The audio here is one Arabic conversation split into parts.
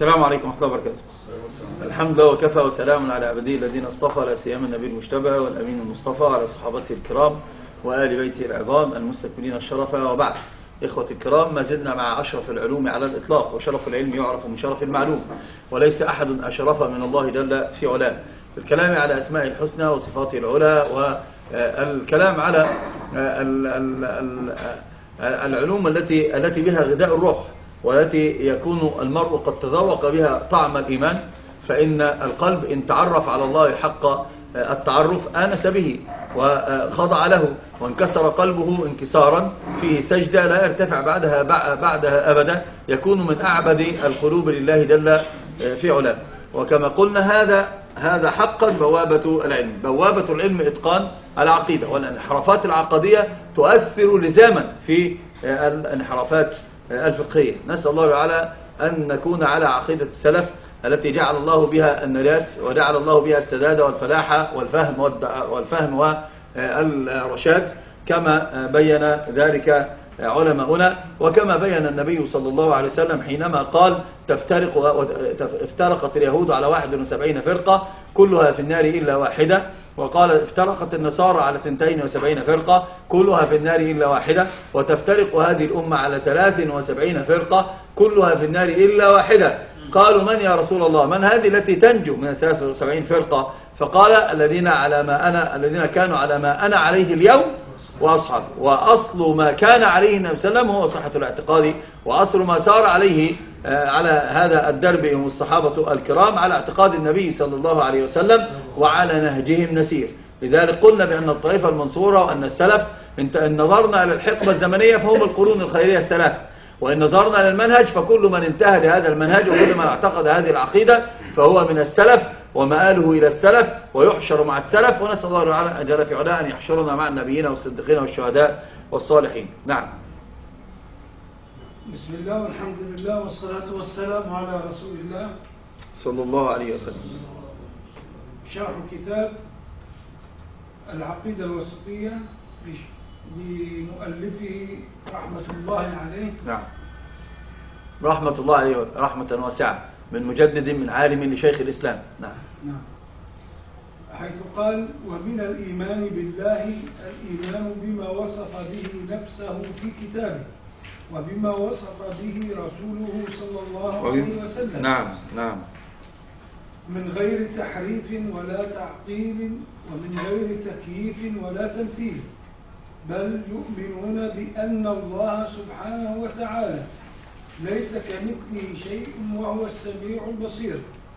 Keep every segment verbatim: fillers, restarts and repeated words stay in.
السلام عليكم ورحمة الله وبركاته. الحمد لله وكفى وسلام على عباده الذين اصطفى، لا سيما النبي المجتبى والأمين المصطفى، على صحابته الكرام وآل بيته العظام المستكملين الشرف، وبعد. إخوة الكرام، ما زلنا مع أشرف العلوم على الإطلاق، وشرف العلم يعرف من شرف المعلوم، وليس أحد أشرف من الله جل في علاه، في الكلام على أسماء الحسنى وصفاته العلى، والكلام على العلوم التي التي بها غذاء الروح، والتي يكون المرء قد تذوق بها طعم الإيمان. فإن القلب إن تعرف على الله حق التعرف آنس به وخضع له، وانكسر قلبه انكسارا فيه سجدة لا يرتفع بعدها بعدها أبدا، يكون من أعبد القلوب لله جل في علاه. وكما قلنا هذا هذا حقا بوابة العلم. بوابة العلم إتقان العقيدة، والانحرافات العقدية تؤثر لزاما في الانحرافات الفقهية. نسأل الله تعالى أن نكون على عقيدة السلف التي جعل الله بها النجاة، وجعل الله بها السداد والفلاح والفهم والفهم والرشاد، كما بين ذلك علماؤنا، وكما بين النبي صلى الله عليه وسلم حينما قال تفترق افترقت اليهود على واحد وسبعين فرقة كلها في النار إلا واحدة، وقال افترقت النصارى على اثنتين وسبعين فرقة كلها في النار إلا واحدة، وتفترق هذه الأمة على ثلاث وسبعين فرقة كلها في النار إلا واحدة. قالوا من يا رسول الله؟ من هذه التي تنجو من ثلاث وسبعين فرقة؟ فقال الذين على ما أنا الذين كانوا على ما أنا عليه اليوم وأصحاب. وأصل ما كان عليه النبي صلى الله عليه وسلم هو صحة الاعتقاد، وأصل ما سار عليه على هذا الدرب هم الصحابة الكرام على اعتقاد النبي صلى الله عليه وسلم وعلى نهجهم نسير. لذلك قلنا بأن الطائفة المنصورة وأن السلف إن نظرنا إلى الحقبة الزمنية فهم القرون الخيرية الثلاثة، وإن نظرنا للمنهج فكل من انتهى لهذا المنهج وكل من اعتقد هذه العقيدة فهو من السلف ومآله إلى السلف ويحشر مع السلف. ونسأل الله تعالى جل في علاه أن يحشرنا مع النبيين والصديقين والشهداء والصالحين. نعم. بسم الله والحمد لله والصلاة والسلام على رسول الله صلى الله عليه وسلم. شرح كتاب العقيدة الوسطية لمؤلفه رحمة الله عليه. نعم، رحمة الله عليه رحمة واسعة، من مجدد من عالم لشيخ الإسلام. نعم. نعم. حيث قال ومن الإيمان بالله الإيمان بما وصف به نفسه في كتابه وبما وصف به رسوله صلى الله عليه وسلم. نعم نعم. من غير تحريف ولا تعطيل ومن غير تكييف ولا تمثيل، بل يؤمنون بأن الله سبحانه وتعالى ليس كمثله شيء وهو السميع البصير،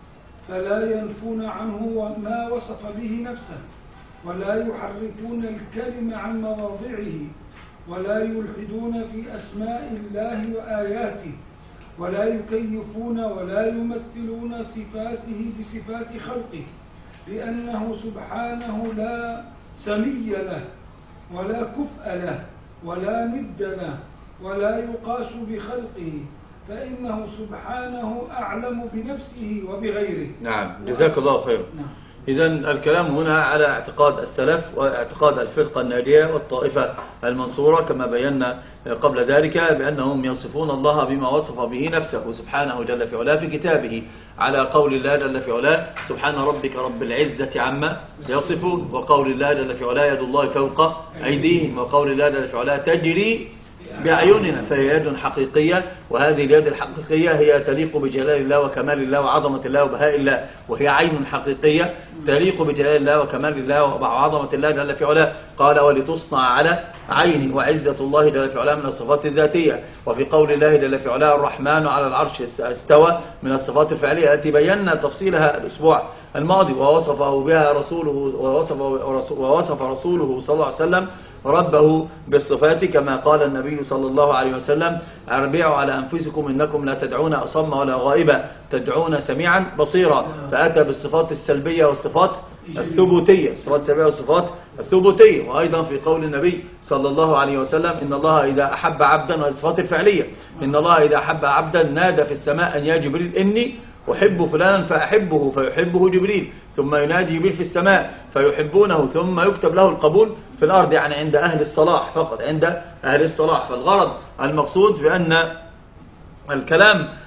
فلا ينفون عنه ما وصف به نفسه، ولا يحرفون الكلم عن مواضعه، ولا يلحدون في أسماء الله وآياته، ولا يكيفون ولا يمثلون صفاته بصفات خلقه، لأنه سبحانه لا سمي له ولا كفء له ولا ند له ولا يقاس بخلقه، فإنه سبحانه أعلم بنفسه وبغيره. نعم، جزاك الله خير. نعم. إذن الكلام هنا على اعتقاد السلف واعتقاد الفرقة الناجية والطائفة المنصورة، كما بينا قبل ذلك بأنهم يصفون الله بما وصف به نفسه سبحانه جل في علاه في كتابه، على قول الله جل في علاه سبحان ربك رب العزة عما يصفون، وقول الله جل في علاه يد الله فوق أيديهم، وقول الله جل في علاه تجري بأعيننا، فهي يد حقيقية، وهذه اليد الحقيقية هي تليق بجلال الله وكمال الله وعظمة الله وبهاء الله، وهي عين حقيقية تليق بجلال الله وكمال الله وعظمة الله جل في علاه. قال ولتصنع على عيني، وعزة الله جل في علاه من الصفات الذاتية. وفي قول الله جل في علاه الرحمن على العرش استوى من الصفات الفعلية التي بينا تفصيلها الأسبوع الماضي، ووصفه بها رسوله ووصف, ووصف رسوله صلى الله عليه وسلم ربه بالصفات، كما قال النبي صلى الله عليه وسلم أربعوا على أنفسكم إنكم لا تدعون أصم ولا غائبا تدعون سميعا بصيرا، فأتى بالصفات السلبية والصفات الثبوتية، الصفات السلبية والصفات الثبوتية. وأيضا في قول النبي صلى الله عليه وسلم إن الله إذا أحب عبدا، وهذه الصفات الفعلية، إن الله إذا أحب عبدا نادى في السماء أن يا جبريل إني أحب فلانا فأحبه فيحبه جبريل، ثم ينادي جبريل في السماء فيحبونه، ثم يكتب له القبول في الأرض، يعني عند أهل الصلاح فقط، عند أهل الصلاح. فالغرض المقصود بأن الكلام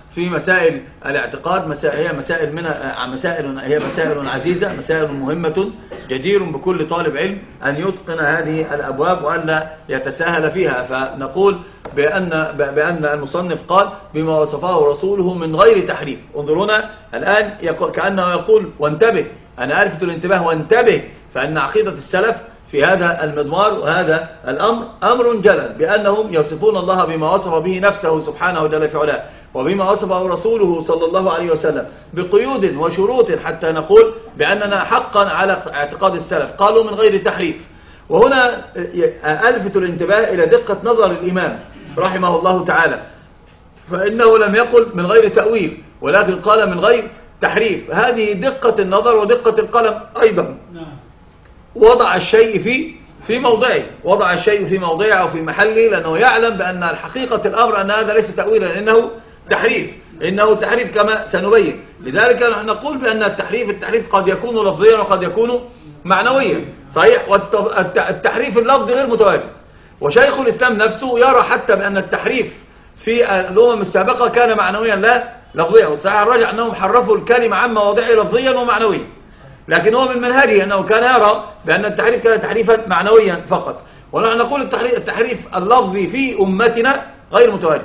في مسائل الاعتقاد، مسائل هي مسائل من مسائل هي مسائل عزيزة، مسائل مهمة، جدير بكل طالب علم أن يتقن هذه الأبواب وألا يتساهل فيها. فنقول بأن بأن المصنف قال بما وصفه رسوله من غير تحريف. انظرونا الآن كأنه يقول وانتبه، أنا ألفت الانتباه وانتبه، فإن عقيدة السلف في هذا المضمار وهذا الأمر أمر جلل، بأنهم يصفون الله بما وصف به نفسه سبحانه وجل في علاه، وبما وصفه رسوله صلى الله عليه وسلم بقيود وشروط حتى نقول بأننا حقا على اعتقاد السلف. قالوا من غير تحريف. وهنا ألفت الانتباه إلى دقة نظر الإمام رحمه الله تعالى، فإنه لم يقل من غير تأويل ولكن قال من غير تحريف. هذه دقة النظر ودقة القلم أيضا. وضع الشيء في في موضعه، وضع الشيء في موضعه أو في محله، لأنه يعلم بأن الحقيقة الأمر أن هذا ليس تأويلا، لأنه تحريف، إنه تحريف كما سنبين. لذلك نحن نقول بأن التحريف التحريف قد يكون لفظيا وقد يكون معنويا، صحيح، والتحريف اللفظي غير متواجد. وشيخ الإسلام نفسه يرى حتى بأن التحريف في الأمم السابقة كان معنويا لا لفظيا، والصحيح الراجع أنهم حرفوا الكلمة عن مواضعه لفظيا ومعنويا، لكن هو من منهجه أنه كان يرى بأن التحريف كان تحريفا معنويا فقط. ونحن نقول التحريف, التحريف اللفظي في أمتنا غير متواجد،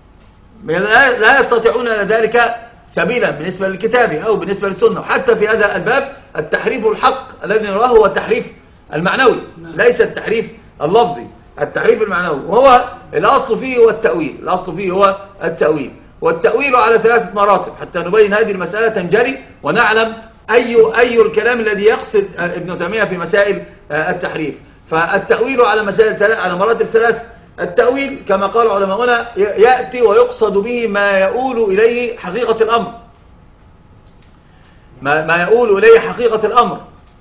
لا يستطيعون ذلك سبيلا بالنسبة للكتاب أو بالنسبة للسنة. وحتى في هذا الباب التحريف الحق الذي نراه هو التحريف المعنوي، ليس التحريف اللفظي، التحريف المعنوي، وهو الأصل فيه هو التأويل. الأصل فيه هو التأويل، والتأويل على ثلاثة مراتب حتى نبين هذه المسألة تنجلي ونعلم أي أي الكلام الذي يقصد ابن تيمية في مسائل التحريف. فالتأويل على مسائل على مراتب ثلاث. التأويل كما قال علماؤنا يأتي ويقصد به ما يؤول إليه حقيقة الأمر، ما, ما يؤول إليه حقيقة الأمر،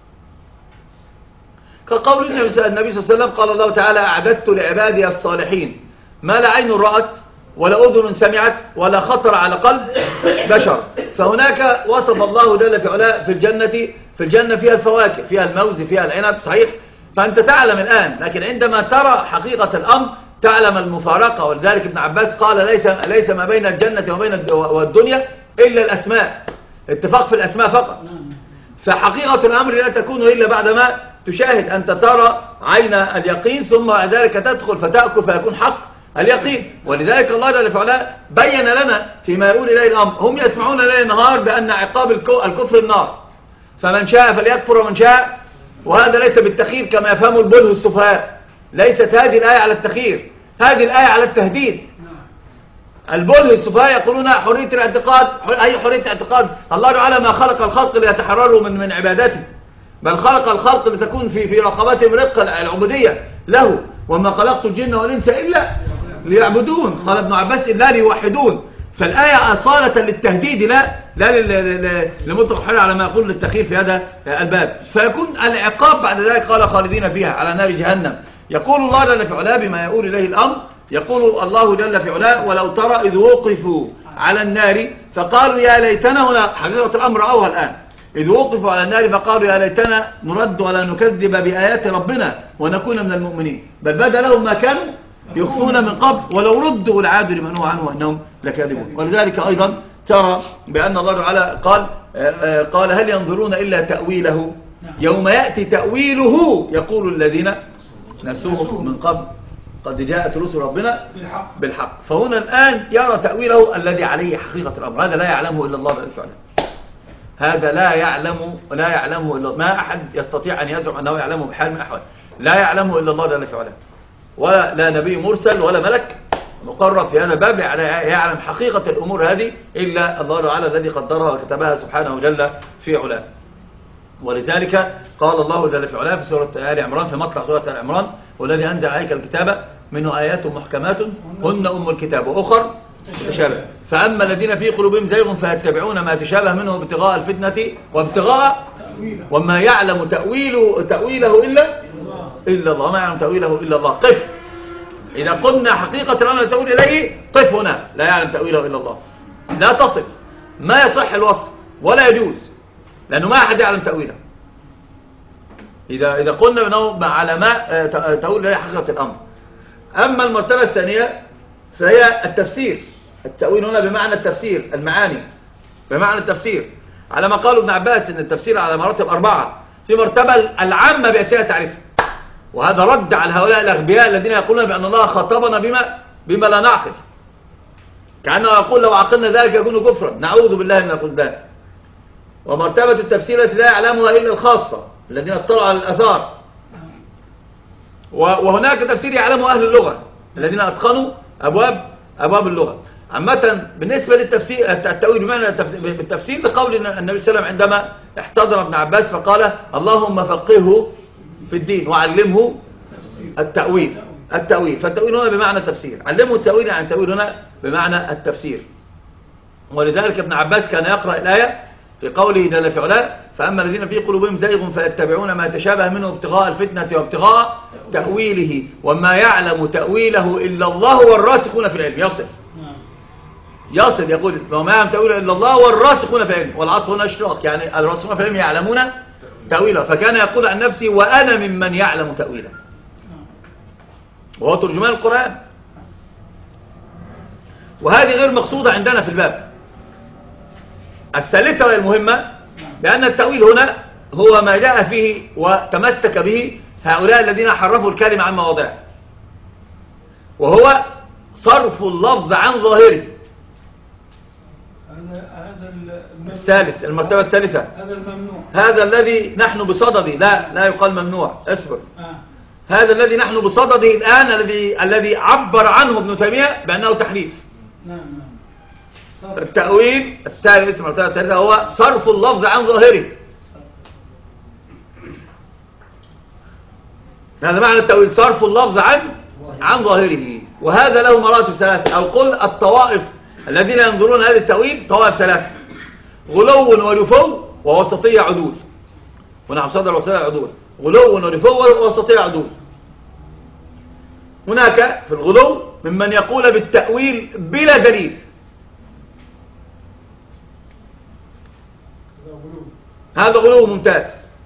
كقول النبي صلى الله عليه وسلم قال الله تعالى أعددت لعبادي الصالحين ما لا عين رأت ولا أذن سمعت ولا خطر على قلب بشر. فهناك وصف الله جل في علاه في الجنة في الجنة فيها الفواكه، فيها الموز، فيها العنب، صحيح. فأنت تعلم الآن، لكن عندما ترى حقيقة الأمر تعلم المفارقة. ولذلك ابن عباس قال ليس ليس ما بين الجنة وبين والدنيا إلا الأسماء، اتفاق في الأسماء فقط. فحقيقة الأمر لا تكون إلا بعدما تشاهد، أنت ترى عين اليقين ثم بعد ذلك تدخل فتأكل فيكون حق اليقين. ولذلك الله جل في علاه بين لنا فيما يقول إليه الأمر. هم يسمعون ليل نهار بأن عقاب الكفر النار، فمن شاء فليكفر ومن شاء، وهذا ليس بالتخيير كما يفهم البله السفهاء. ليست هذه الآية على التخيير، هذه الآية على التهديد. البله السفهاء يقولون حرية الاعتقاد، أي حرية اعتقاد؟ الله تعالى ما خلق الخلق ليتحرروا من من عبادته، بل خلق الخلق لتكون في في رقبتهم رقة العبودية له. وما خلقت الجن والإنس إلا ليعبدون، قال ابن عباس إلا ليوحدون. فالآية أصالة للتهديد لا لا لمطلق حل على ما يقول للتخيير في هذا الباب. فيكون العقاب بعد ذلك قال خالدين فيها على نار جهنم. يقول الله جل في علاه بما يقول إليه الأمر، يقول الله جل في علاه ولو ترى إذ وقفوا على النار فقالوا يا ليتنا، هنا حقيقة الأمر رأوها الآن، إذ وقفوا على النار فقالوا يا ليتنا نرد ولا نكذب بآيات ربنا ونكون من المؤمنين، بل بدا لهم ما كانوا يخفون من قبل ولو ردوا لعادوا لما نهوا عنه وأنهم لكاذبون. ولذلك أيضا ترى بأن الله تعالى قال قال هل ينظرون إلا تأويله يوم يأتي تأويله يقول الذين نسوه من قبل قد جاءت رسل ربنا بالحق. فهنا الآن يرى تأويله الذي عليه حقيقة الأمر، هذا لا يعلمه إلا الله فعلا، هذا لا يعلم لا يعلمه إلا ما أحد يستطيع أن يزعم أنه يعلمه بحال من الأحوال، لا يعلمه إلا الله جل في علاه، ولا لا نبي مرسل ولا ملك مقرب في هذا الباب يعلم حقيقة الأمور هذه إلا الله تعالى الذي قدرها وكتبها سبحانه جل في علاه. ولذلك قال الله جل في علاه في سورة آل عمران في مطلع سورة آل عمران والذي أنزل عليك الكتاب منه آيات محكمات هن أم الكتاب وأخر تشابه، فأما الذين في قلوبهم زيغ فيتبعون ما تشابه منه ابتغاء الفتنة وابتغاء وما يعلم تأويله تأويله إلا إلا الله، ما يعلم تأويله إلا الله. قف، إذا قلنا حقيقة الأمر تأويل إليه قف هنا، لا يعلم تأويله إلا الله، لا تصف، ما يصح الوصف ولا يجوز، لأنه ما أحد يعلم تأويله. إذا إذا قلنا بأنه على ما تأويل إليه حقيقة الأمر. أما المرتبة الثانية فهي التفسير، التأويل هنا بمعنى التفسير، المعاني بمعنى التفسير، على ما قالوا ابن عباس ان التفسير على مراتب أربعة. في مرتبة العامة بأسئلة تعريفها، وهذا رد على هؤلاء الأغبياء الذين يقولون بأن الله خاطبنا بما بما لا نعقل، كأنه يقول لو عقلنا ذلك يكون كفرا، نعوذ بالله من الخذلان. ومرتبة التفسير التي لا يعلمها إلا الخاصة الذين اطلعوا على الآثار، وهناك تفسير يعلمه أهل اللغة الذين أتقنوا أبواب أبواب اللغة. عامة بالنسبة للتفسير التأويل بمعنى بالتفسير لقول النبي صلى الله عليه وسلم عندما احتضر ابن عباس فقال اللهم فقهه في الدين وعلمه التأويل. التأويل فالتأويل هنا بمعنى التفسير، علمه التأويل يعني التأويل هنا بمعنى التفسير. ولذلك ابن عباس كان يقرأ الآية في قوله جل في علاه فأما الذين في قلوبهم زيغ فيتبعون ما تشابه منه ابتغاء الفتنة وابتغاء تأويله وما يعلم تأويله إلا الله والراسخون في العلم. يصل يصل يقول وما يعلم تأويله إلا الله والراسخون في العلم، والعصر هنا اشتراك، يعني الراسخون في العلم يعلمون تأويله، فكان يقول عن نفسي وأنا ممن يعلم تأويله، وهو ترجمان القرآن. وهذه غير مقصودة عندنا في الباب. الثالثة والمهمة بأن التأويل هنا هو ما جاء فيه وتمسك به هؤلاء الذين حرفوا الكلمة عن مواضعه، وهو صرف اللفظ عن ظاهره. هذا الثالث، المرتبة الثالثة، هذا الممنوع، هذا الذي نحن بصدده، لا لا يقال ممنوع، اصبر. آه. هذا الذي نحن بصدده الآن الذي الذي عبر عنه ابن تيمية بأنه تحريف. نعم نعم. التأويل الثالث، المرتبة الثالثة هو صرف اللفظ عن ظاهره. هذا معنى التأويل، صرف اللفظ عن عن ظاهره. وهذا له مراتب ثلاثة، أو قل الطوائف الذين ينظرون هذا التأويل طوائف ثلاثة: غلو ورفو ووسطية عدول. ونحن صدر وسطية عدول، غلو ورفو ووسطية عدول. هناك في الغلو ممن يقول بالتأويل بلا دليل، هذا غلو ممتاز،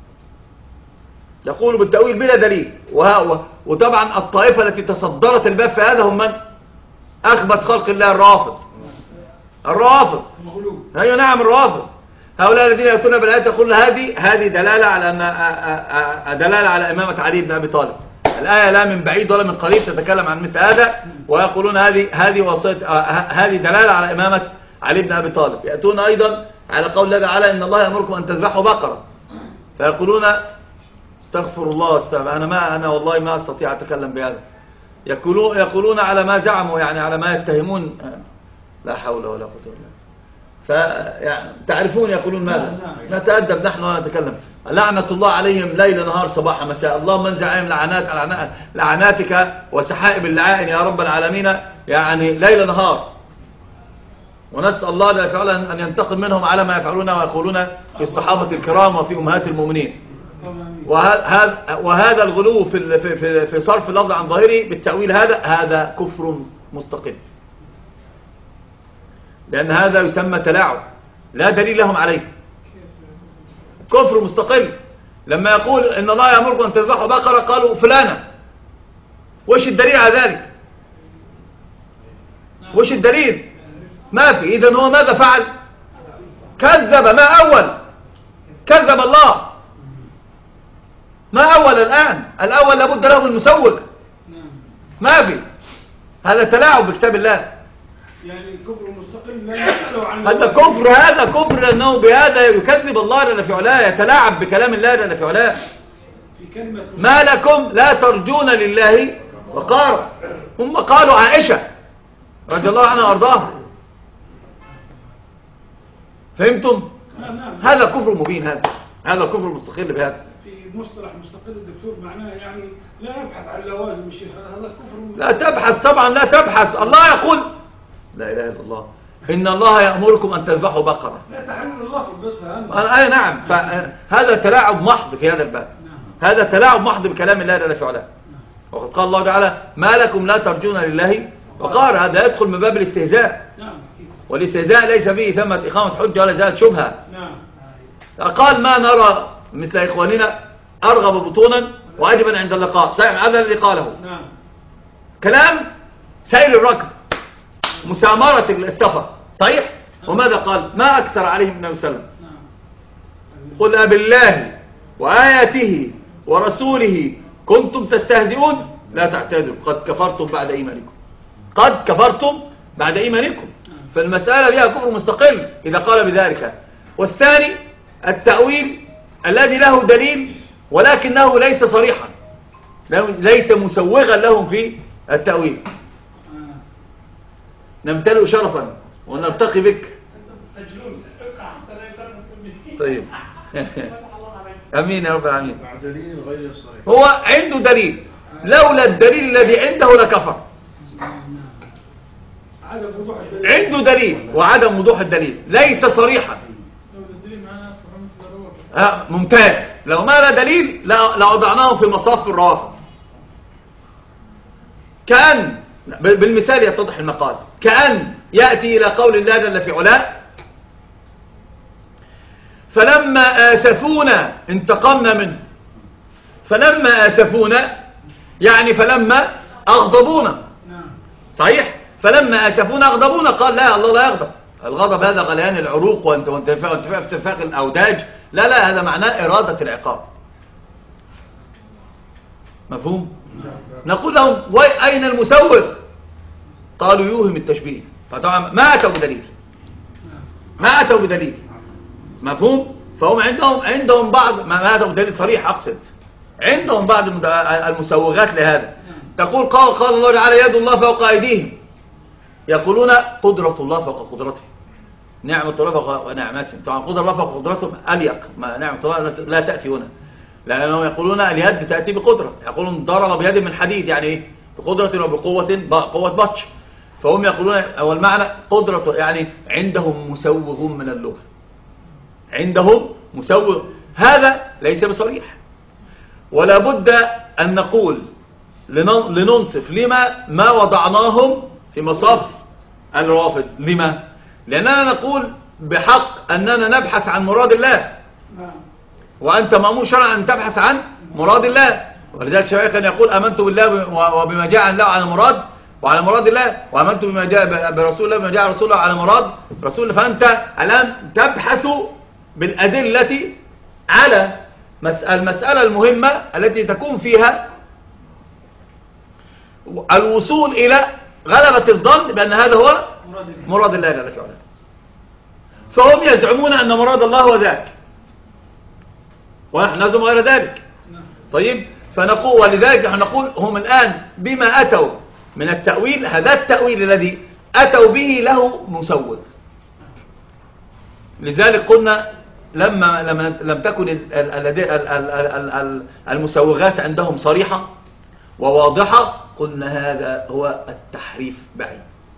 يقول بالتأويل بلا دليل. وطبعا الطائفة التي تصدرت الباب في هذا هم من أخبث خلق الله، الرافض. الرافض هي نعم الرافض، هؤلاء الذين يأتون بالآيات يقولون هذه هذه دلالة على أن دلالة على إمامة علي بن أبي طالب. الآية لا من بعيد ولا من قريب تتكلم عن مثل هذا، ويقولون هذه هذه وصية هذه دلالة على إمامة علي بن أبي طالب. يأتون أيضا على قول الله تعالى إن الله يأمركم أن تذبحوا بقرة، فيقولون استغفر الله استغفر أنا ما أنا والله ما أستطيع أتكلم بهذا. يقولون يقولون على ما زعموا، يعني على ما يتهمون، لا حول ولا قوة إلا بالله. فيعني تعرفون يقولون ماذا؟ نتأدب نحن ولا نتكلم. لعنة الله عليهم ليل نهار صباح مساء، اللهم انزع عليهم لعنات لعناتك وسحائب اللعائن يا رب العالمين، يعني ليل نهار. ونسأل الله لا يفعل أن ينتقم منهم على ما يفعلون ويقولون في الصحابة الكرام وفي أمهات المؤمنين. وهذا وهذا الغلو في في في صرف اللفظ عن ظاهره بالتأويل هذا هذا كفر مستقل، لأن هذا يسمى تلاعب لا دليل لهم عليه، كفر مستقل. لما يقول إن الله يأمركم أن تذبحوا بقرة قالوا فلانة، وش الدليل على ذلك؟ وش الدليل؟ ما في. إذن هو ماذا فعل؟ كذب. ما أول؟ كذب الله. ما أول الآن؟ الأول لابد له المسوق. ما في. هذا تلاعب بكتاب الله، يعني كفر مستقل لا يسأله عن هذا كفر. هذا كفر لأنه بهذا يكذب الله جل في علاه، يتلاعب بكلام الله جل في علاه. ما لكم لا ترجون لله وقارا. هم قالوا عائشة رضي الله عنها وارضاها. فهمتم؟ هذا كفر مبين، هذا هذا كفر مستقل بهذا. في مصطلح مستقل الدكتور معناه يعني لا يبحث عن لوازم الشيخ، هذا كفر. لا تبحث طبعا، لا تبحث. الله يقول لا إله إلا الله إن الله يأمركم أن تذبحوا بقرة. لا تحمل اللفظ بس فهم. أي نعم. فهذا تلاعب محض في هذا الباب. هذا تلاعب محض بكلام الله جل في علاه. وقد قال الله تعالى ما لكم لا ترجون لله وقار. هذا يدخل من باب الاستهزاء، والاستهزاء ليس فيه ثمة إقامة حجة ولا زالت شبهة. قال ما نرى مثل إخواننا أرغب بطونا وأجبا عند اللقاء. هذا الذي قاله كلام سيل الركب. مسامرة السفر. صحيح؟ وماذا قال؟ ما أكثر عليهم النبي صلى الله عليه وسلم. قل أبالله وآياته ورسوله كنتم تستهزئون لا تعتذروا قد كفرتم بعد إيمانكم. قد كفرتم بعد إيمانكم. فالمسألة بها كفر مستقل إذا قال بذلك. والثاني التأويل الذي له دليل ولكنه ليس صريحا، ليس مسوغا لهم في التأويل. نمتلئ شرفا ونرتقي بك. طيب أمين يا رب العالمين. هو عنده دليل، لولا الدليل الذي عنده لكفر. عنده دليل وعدم وضوح الدليل ليس صريحا. آه ممتاز. لو ما لا دليل لوضعناه في مصاف الروافض. كأن بالمثال يتضح المقال، كأن يأتي إلى قول الله جل في علاه فلما آسفونا انتقمنا منه. فلما آسفونا يعني فلما أغضبونا. صحيح؟ فلما آسفونا أغضبونا. قال لا، الله لا يغضب. الغضب هذا غليان العروق وانتفاع استنفاق الأوداج. لا لا، هذا معناه إرادة العقاب. مفهوم؟ نقول لهم أين المسوغ؟ قالوا يوهم التشبيه. فطبعا ما أتوا بدليل، ما أتوا بدليل. مفهوم؟ فهم عندهم عندهم بعض ما أتوا بدليل صريح. أقصد عندهم بعض المسوغات لهذا. تقول قال, قال الله تعالى يد الله فوق أيديهم، يقولون قدرة الله فوق قدرته، نعمة الله فوق نعمته. طبعا قدرة الله فوق قدرتهم أليق، ما نعمة الله لا تأتي هنا، لأنهم يقولون اليد تأتي بقدرة. يقولون ضرب بيد من حديد، يعني إيه؟ بقدرة وبقوة، قوة بطش. فهم يقولون أول معنى قدرة يعني عندهم مسوغ من اللغة، عندهم مسوغ. هذا ليس بصريح. ولا بد أن نقول لننصف لما ما وضعناهم في مصاف الروافض. لما؟ لأننا نقول بحق أننا نبحث عن مراد الله، وأنت مأمور شرعا أن تبحث عن مراد الله. ولذلك شيخ كان يقول آمنت بالله وبما جاء عن الله على مراد وعلى مراد الله، وآمنت بما جاء برسول الله بما جاء رسول الله على مراد رسول الله. فأنت الآن تبحث بالأدلة على المسألة المهمة التي تكون فيها الوصول إلى غلبة الظن بأن هذا هو مراد الله جل وعلا. فهم يزعمون أن مراد الله هو ذاك، ونحن نزعم غير ذلك. طيب، فنقول ولذلك نقول هم الآن بما أتوا من التأويل، هذا التأويل الذي أتوا به له مسوغ. لذلك قلنا لما لما لم تكن المسوغات عندهم صريحة وواضحة، قلنا هذا هو التحريف بعيد.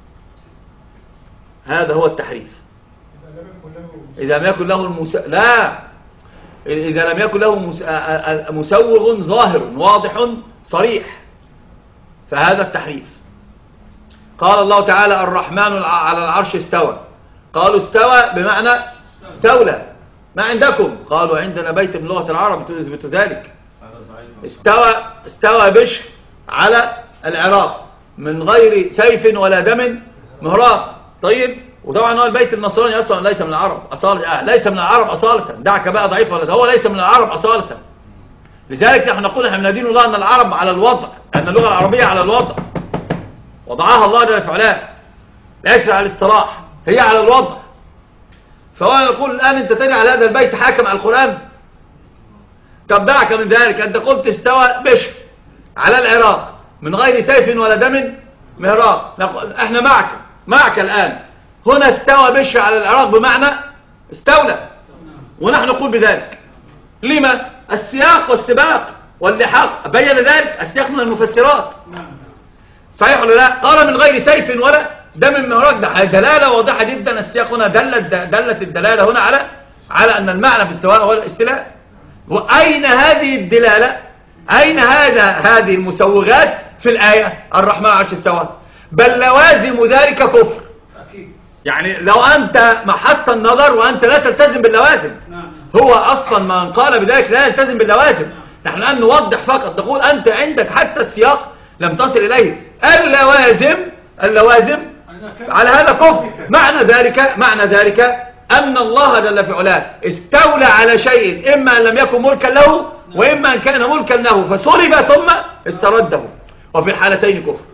هذا هو التحريف. إذا لم يكن له المس... لا إذا لم يكن له مس... مسوغ ظاهر واضح صريح، فهذا التحريف. قال الله تعالى الرحمن على العرش استوى. قالوا استوى بمعنى استولى. ما عندكم؟ قالوا عندنا بيت من لغة العرب تثبت ذلك. استوى استوى بشر على العراق من غير سيف ولا دم مهراق. طيب، وطبعا هو البيت النصراني اصلا ليس من العرب اصاله، آه ليس من العرب اصاله. دعك بقى ضعيف ولا ده، هو ليس من العرب اصاله. لذلك نحن نقول احنا ندين الله ان العرب على الوضع، ان اللغه العربيه على الوضع وضعها الله جل وعلا، ليس على الاصطلاح، هي على الوضع. فهو يقول الان انت تجعل هذا البيت حاكم على القران. طب دعك من ذلك، انت قلت استوى بشر على العراق من غير سيف ولا دم مهراق. احنا معك معك الان. هنا استوى بشر على العراق بمعنى استولى، ونحن نقول بذلك. لما؟ السياق والسباق واللحاق بين ذلك. السياق من المفسرات، صحيح ولا لا؟ قال من غير سيف ولا دم مهراق، ده دلاله واضحه جدا. السياق هنا دلت دلت الدلاله هنا على على ان المعنى في استواء هو الاستيلاء. واين هذه الدلاله؟ اين هذا هذه المسوغات في الايه الرحمن على العرش استوى؟ بل لوازم ذلك كفر. يعني لو أنت محط النظر وأنت لا تلتزم باللوازم، هو أصلا من قال بذلك لا يلتزم باللوازم. نحن الآن نوضح فقط، نقول أنت عندك حتى السياق لم تصل إليه. اللوازم اللوازم على هذا كفر. معنى ذلك معنى ذلك أن الله جل في علاه استولى على شيء إما أن لم يكن ملكا له وإما أن كان ملكا له فسلب ثم استرده، وفي الحالتين كفر.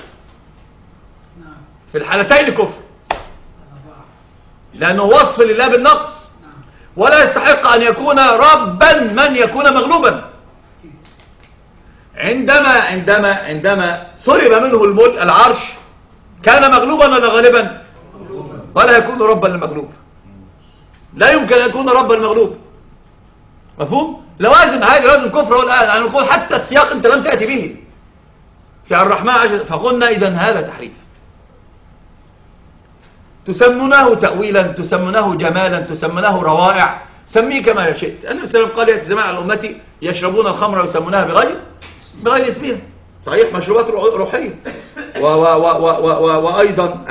في الحالتين كفر، لأنه وصف لله بالنقص، ولا يستحق أن يكون ربا من يكون مغلوبا. عندما عندما عندما سلب منه الملك العرش كان مغلوبا ولا غالبا؟ ولا يكون ربا للمغلوب، لا يمكن أن يكون ربا للمغلوب. مفهوم؟ لوازم هذه لازم كفر. هو الآن أنا نقول حتى السياق أنت لم تأتي به في الرحمن عجل، فقلنا إذن هذا تحريف. تسمونه تأويلا، تسمونه جمالا، تسمونه روائع، سميه كما شئت. النبي صلى الله عليه وسلم قال يأتي زمان على أمتي يشربون الخمر ويسمونها بغير بغير اسمها. صحيح، مشروبات روحية. و و و و و وأيضا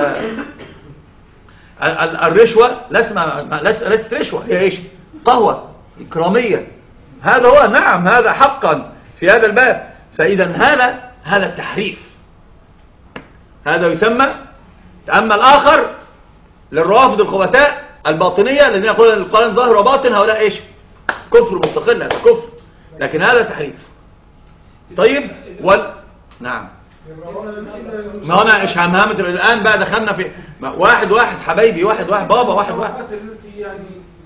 الرشوة ليست رشوة، هي ايش؟ قهوة إكرامية. هذا هو، نعم هذا حقا في هذا الباب. فإذا هذا هذا التحريف، هذا يسمى. أما الآخر للروافض الخبثاء الباطنية الذين يقولون القرآن ظاهر وباطن، هؤلاء ايش؟ كفر مستقل، هذا كفر، لكن هذا تحريف. طيب وال نعم، ما هنا ايش همهمة الآن بقى دخلنا في واحد واحد حبايبي، واحد واحد بابا، واحد واحد التي يعني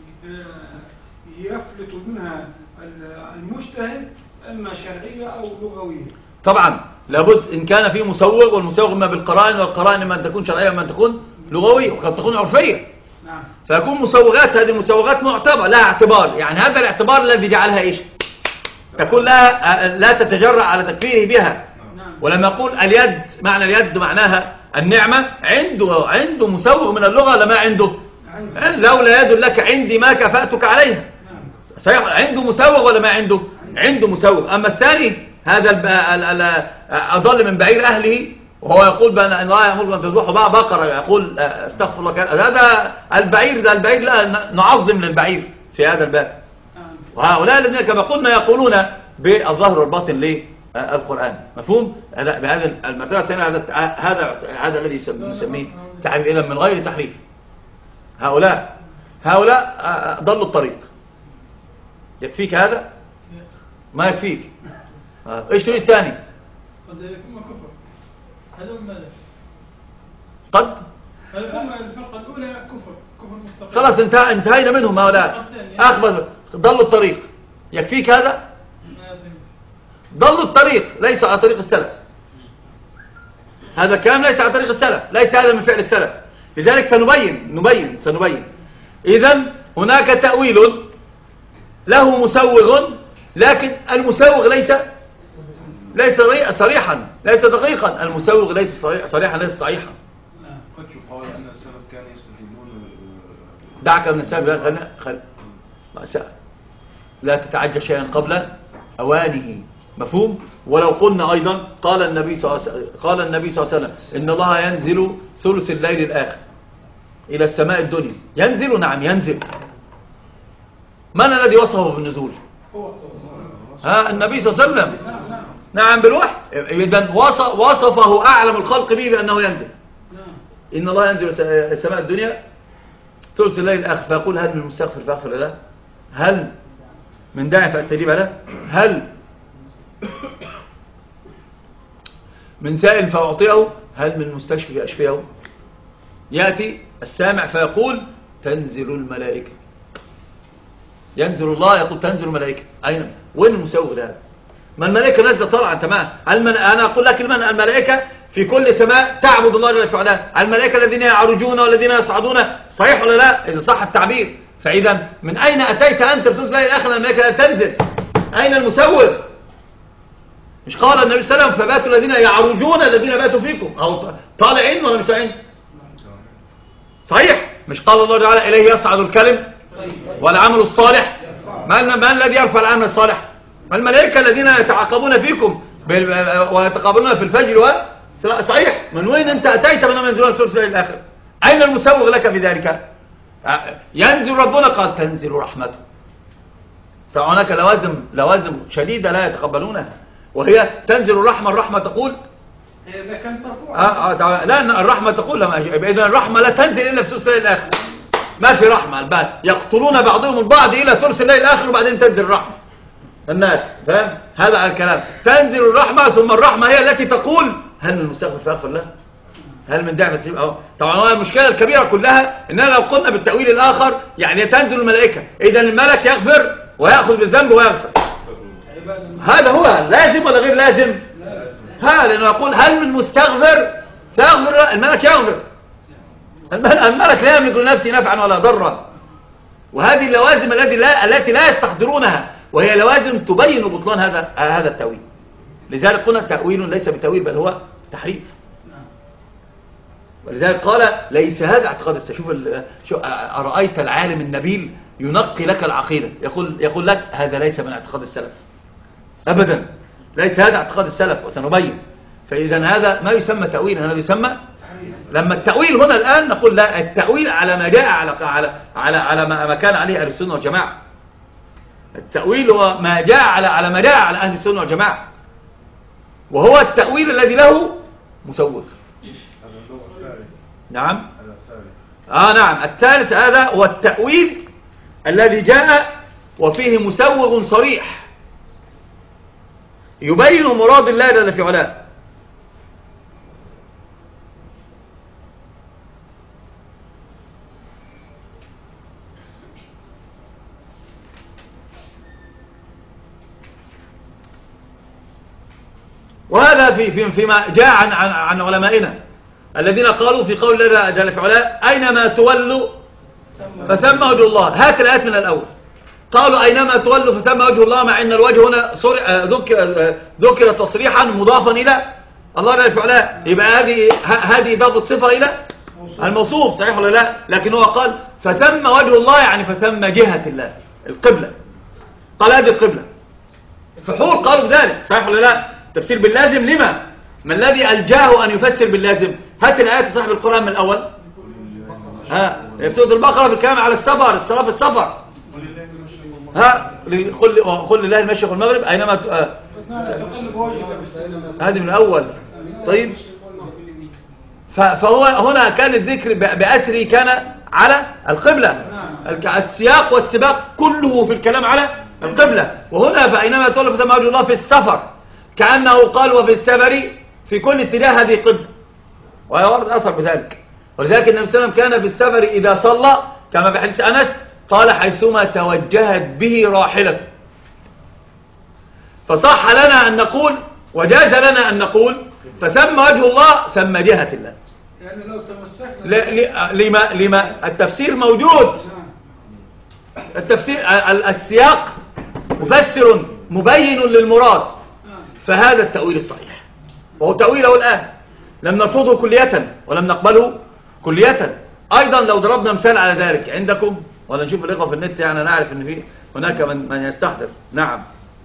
يفلت منها المجتهد اما شرعية او لغوية. طبعا لابد ان كان في مسوغ، والمسوغ اما بالقرائن، والقرائن اما ان تكون شرعية واما ان تكون لغوية، وقد تكون عرفية. نعم. فيكون مسوغات، هذه المسوغات معتبر لها اعتبار، يعني هذا الاعتبار الذي جعلها ايش؟ تكون لا لا تتجرأ على تكفيره بها. ولما يقول اليد، معنى اليد معناها النعمة، عنده عنده مسوغ من اللغة لما عنده؟ لولا يد لك عندي ما كفأتك عليها. صحيح، عنده مسوغ ولا ما عنده؟ عنده مسوغ. أما الثاني هذا أضل من بعير أهله، وهو يقول بأن الله يأمر أن تذبحوا بقرة، يقول استغفر الله، هذا البعير، ده البعير لا نعظم للبعير في هذا الباب. وهؤلاء الذين كما قلنا يقولون بالظاهر والباطن للقرآن. مفهوم؟ بهذا المرتبة الثانية، هذا هذا هذا الذي نسميه تعريف إذا من غير تحريف. هؤلاء هؤلاء ضلوا الطريق. يكفيك هذا؟ ما يكفيك. ايش تريد الثاني؟ قد يكون كفر. هذا ماذا؟ قد يكون الفرقة الأولى كفر، كفر مستقل. خلاص انتهى، انتهينا منهم هؤلاء. أخبر ضلوا الطريق. يكفيك هذا؟ ضلوا الطريق، ليس على طريق السلف. هذا الكلام ليس على طريق السلف، ليس هذا من فعل السلف. لذلك سنبين نبين سنبين إذن هناك تأويل له مسوغ، لكن المسوغ ليس ليس صريحا، ليس دقيقا. المسوغ ليس صريحا، ليس صحيحا. قد يقال أن السلف كان يستدلون. دعك من السلف، خل... خل... لا تتعجل شيئا قبل أوانه. مفهوم؟ ولو قلنا أيضا قال النبي صلى الله عليه وسلم قال النبي صلى الله عليه وسلم إن الله ينزل ثلث الليل الآخر إلى السماء الدنيا. ينزل، نعم ينزل. من الذي وصفه بالنزول؟ ها النبي صلى الله عليه وسلم. نعم بالوحي. إذن وصفه أعلم الخلق به بأنه ينزل. إن الله ينزل السماء الدنيا ثلث الليل الآخر فيقول هل من مستغفر فأغفر له؟ هل من داعي فأستجيب له؟ هل من سائل فأعطيه؟ هل من مستشفي فأشفيه؟ يأتي السامع فيقول تنزل الملائكة. ينزل الله، يقول تنزل الملائكة. أين؟ وين المسوغ هذا؟ ما الملائكة نازلة طالعة تمام. أنا أقول لك الملائكة في كل سماء تعبد الله جل في علاه. الملائكة الذين يعرجون والذين يصعدون، صحيح ولا لا؟ إذا صح التعبير. فإذا من أين أتيت أنت بثلث الليل الآخر الملائكة لا تنزل؟ أين المسوغ؟ مش قال النبي صلى الله عليه وسلم فباتوا الذين يعرجون الذين باتوا فيكم، أو طالعين ولا مش طالعين؟ صحيح. مش قال الله تعالى إليه يصعد الكلم والعمل الصالح؟ ما الذي يرفع العمل الصالح؟ ما الملائكة الذين يتعاقبون فيكم ويتقابلون في الفجر و... صحيح. من وين أنت أتيت من منزلون ثلث الليل الآخر؟ أين المسوغ لك في ذلك؟ ينزل ربنا، قال تنزل رحمته. فهناك لوازم لوازم شديدة لا يتقبلونها، وهي تنزل الرحمة. الرحمة تقول إذا كان مرفوع آه آه لأن الرحمة تقول لهم إذا الرحمة لا تنزل إلا في ثلث الليل الآخر، ما في رحمة البعض يقتلون بعضهم البعض إلى ثلث الليل الآخر وبعدين تنزل الرحمة الناس فاهم هذا على الكلام. تنزل الرحمة ثم الرحمة هي التي تقول هل من المستغفر فيغفر له، هل من داعي فاستجيب له. طبعا المشكلة الكبيرة كلها إننا لو قلنا بالتأويل الآخر يعني تنزل الملائكة إذا الملك يغفر ويأخذ بالذنب ويغفر، هذا هو لازم ولا غير لازم؟ ها لأنه يقول هل من مستغفر فيغفر، الملك يغفر، الملك لا يملك لنفسه نفعا ولا ضرا. وهذه اللوازم التي لا التي لا يستحضرونها وهي لوازم تبين بطلان هذا هذا التأويل. لذلك قلنا تأويل ليس بتأويل بل هو تحريف. ولذلك قال ليس هذا اعتقاد السلف. شوف شو أرأيت العالم النبيل ينقي لك العقيدة يقول يقول لك هذا ليس من اعتقاد السلف أبدا، ليس هذا اعتقاد السلف وسنبين. فإذا هذا ما يسمى تأويل، هذا يسمى لما التأويل هنا الآن نقول لا، التأويل على ما جاء على على على على ما كان عليه أهل السنة والجماعة. التأويل هو ما جاء على على ما جاء على أهل السنة والجماعة، وهو التأويل الذي له مسوغ. نعم آه نعم الثالث هذا هو التأويل الذي جاء وفيه مسوغ صريح يبين مراد الله جل في علاه. وهذا في في فيما جاء عن عن, عن علمائنا الذين قالوا في قول الله جل في علاه أينما تولوا فثم وجه الله. هات الآيات من الأول. قالوا أينما تولوا فثم وجه الله، مع أن الوجه هنا ذكر ذكر تصريحا مضافا إلى الله جل في علاه، يبقى هذه هذه إضافة الصفة إلى الموصوف صحيح ولا لا؟ لكن هو قال فثم وجه الله يعني فثم جهة الله القبلة، قال هذه القبلة. فحول قالوا ذلك صحيح ولا لا؟ تفسير باللازم لما؟ ما الذي ألجاه أن يفسر باللازم؟ هات الآيات صاحب القرآن من الأول. ها في سورة البقرة في الكلام على السفر، الصلاة في السفر. ها قل قل لله المشرق والمغرب أينما ت... آه. هذه من الأول. طيب فهو هنا كان الذكر بأسره كان على القبلة، السياق والسباق كله في الكلام على القبلة. وهنا فأينما تولوا فثم وجه الله في السفر، كأنه قال وفي السفر في كل اتجاه هذه قبلة، وهي ورد أثر بذلك. ولذلك النبي صلى الله عليه وسلم كان في السفر إذا صلى كما في حديث أنس قال حيثما توجهت به راحلته. فصح لنا أن نقول وجاز لنا أن نقول فثم وجه الله ثم جهة الله، يعني لو تمسكنا لما لما التفسير موجود، التفسير السياق مفسر مبين للمراد، فهذا التأويل الصحيح وهو تأويله الآن لم نرفضه كلية ولم نقبله كلية. أيضا لو ضربنا مثال على ذلك عندكم ولا نشوف الإخوة في النت يعني نعرف أن في هناك من, من يستحضر. نعم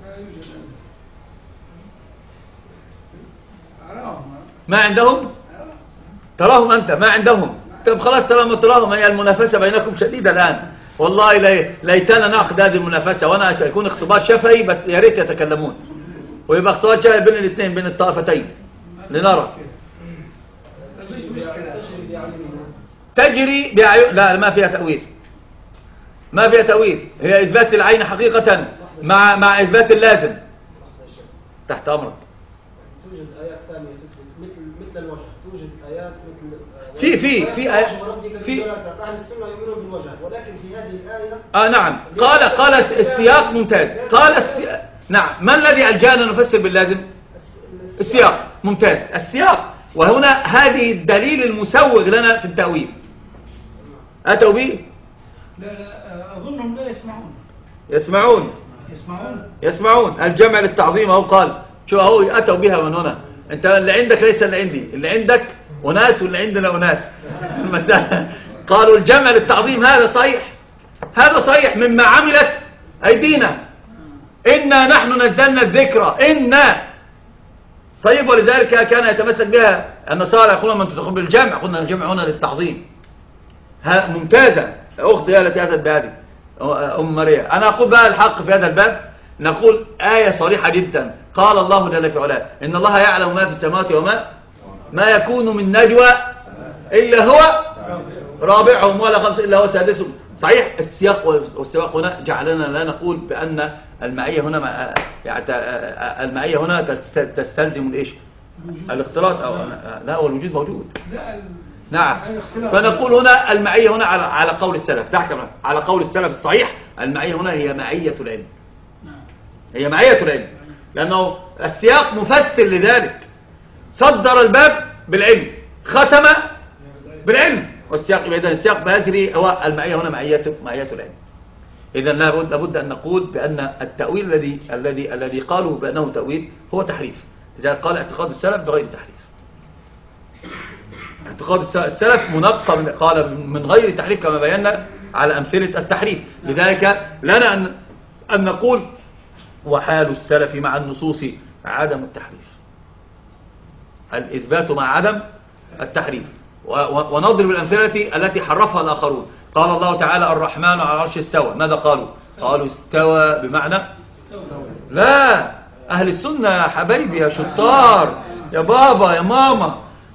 ما عندهم تراهم أنت ما عندهم. طب خلاص طالما تراهم هي المنافسة بينكم شديدة الآن والله ليتنا نعقد هذه المنافسة وانا سيكون اختبار شفهي بس يا ريت يتكلمون ويبقى اختبار شفهي بين الاثنين بين الطائفتين لنرى. تجري بعيون لا ما فيها تأويل، ما فيها تأويل، هي إثبات العين حقيقة مع مع إثبات اللازم. تحت أمرك. توجد آيات ثانية مثل مثل الوجه، توجد آيات مثل في في في آيات في أهل السنة يؤمنون بالوجه، ولكن في هذه الآية آه نعم قال قال السياق ممتاز. قال السياق نعم. ما الذي ألجانا نفسر باللازم؟ السياق ممتاز. السياق وهنا هذه الدليل المسوغ لنا في التأويل. أتوا به؟ لا لا أظنهم لا يسمعون. يسمعون يسمعون يسمعون الجمع للتعظيم أهو. قال شو أهو أتوا بها من هنا. أنت اللي عندك ليس اللي عندي، اللي عندك أناس واللي عندنا أناس المسألة. قالوا الجمع للتعظيم هذا صحيح، هذا صحيح مما عملت أيدينا. إنا نحن نزلنا الذكر إنا طيب. ولذلك كان يتمسك بها النصارى يقولون من تدخل بالجمع، قلنا الجمع هنا للتعظيم. ها ممتازة أختي التي أتت بهذه أم مريم. أنا أقول بقى الحق في هذا الباب، نقول آية صريحة جدا. قال الله جل في علاه إن الله يعلم ما في السماوات وما ما يكون من نجوى إلا هو رابعهم ولا خمسة إلا هو سادسهم. صحيح السياق والسياق هنا جعلنا لا نقول بأن المعية هنا يعني المعية هنا تستلزم الإيش الاختلاط أو لا، هو الوجود موجود. نعم، فنقول هنا المعية هنا على على قول السلف، تحكم على قول السلف الصحيح. المعية هنا هي معية العلم، هي معية العلم، لأنه السياق مفسر لذلك. صدر الباب بالعلم، ختم بالعلم، والسياق إذا السياق بيجري هو المعية هنا معية معية العلم. إذا لابد لابد أن نقول بأن التأويل الذي الذي الذي قالوا بأنه تأويل هو تحريف. إذا قال اعتقاد السلف بغير تحريف، اعتقاد السلف منقى من قال من غير تحريف كما بينا على أمثلة التحريف. لذلك لنا أن أن نقول وحال السلف مع النصوص عدم التحريف، الإثبات مع عدم التحريف. ونضرب الأمثلة التي حرفها الآخرون. قال الله تعالى الرحمن على العرش استوى، ماذا قالوا؟ قالوا استوى بمعنى لا. أهل السنة يا حبايبي يا شطار يا بابا يا ماما،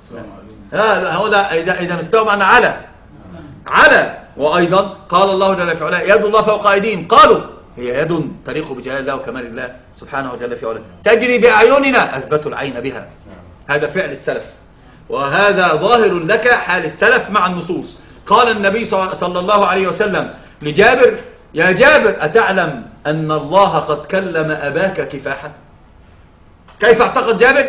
لا هو ده إذا إذا استوى معنى على على. وأيضا قال الله جل في علاه يد الله فوق أيديهم، قالوا هي يد تليق بجلال الله وكمال الله سبحانه وجل في علاه، تجري بأعيننا، أثبتوا العين بها. هذا فعل السلف، وهذا ظاهر لك حال السلف مع النصوص. قال النبي صلى الله عليه وسلم لجابر يا جابر أتعلم أن الله قد كلم أباك كفاحا؟ كيف اعتقد جابر؟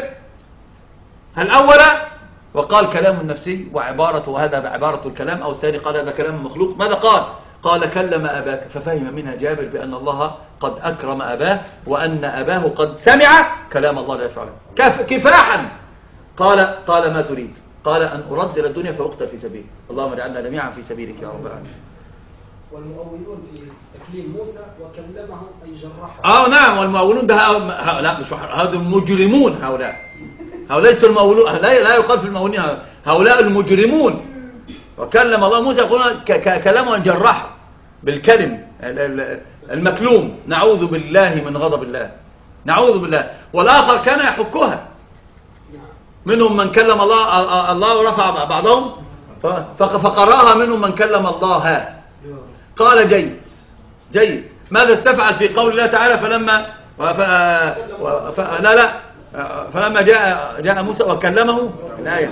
هل أول وقال كلام نفسي وعبارة وهذا بعبارة الكلام، أو الثاني قال هذا كلام مخلوق؟ ماذا قال؟ قال كلم أباك، ففهم منها جابر بأن الله قد أكرم أباه وأن أباه قد سمع كلام الله جل وعلا كفاحا. قال قال ما تريد؟ قال أن أرد إلى الدنيا فأقتل في سبيل اللهم اجعلنا جميعا في سبيلك يا رب العالمين. والمؤولون في تكليم موسى وكلمه أي جرحه. اه نعم، والمؤولون ده لا مش هؤلاء المجرمون، هؤلاء هؤلاء ليسوا المؤولون، لا لا يقال في المؤولين، هؤلاء المجرمون. وكلم الله موسى يقولون كلامه جرحه بالكلم المكلوم، نعوذ بالله من غضب الله، نعوذ بالله. والآخر كان يحكها، منهم من كلم الله الله ورفع بعضهم فقراها، منهم من كلم الله. قال جيد جيد. ماذا استفعل في قول الله تعالى فلما وف... وف... لا لا فلما جاء جاء موسى وكلمه الآية،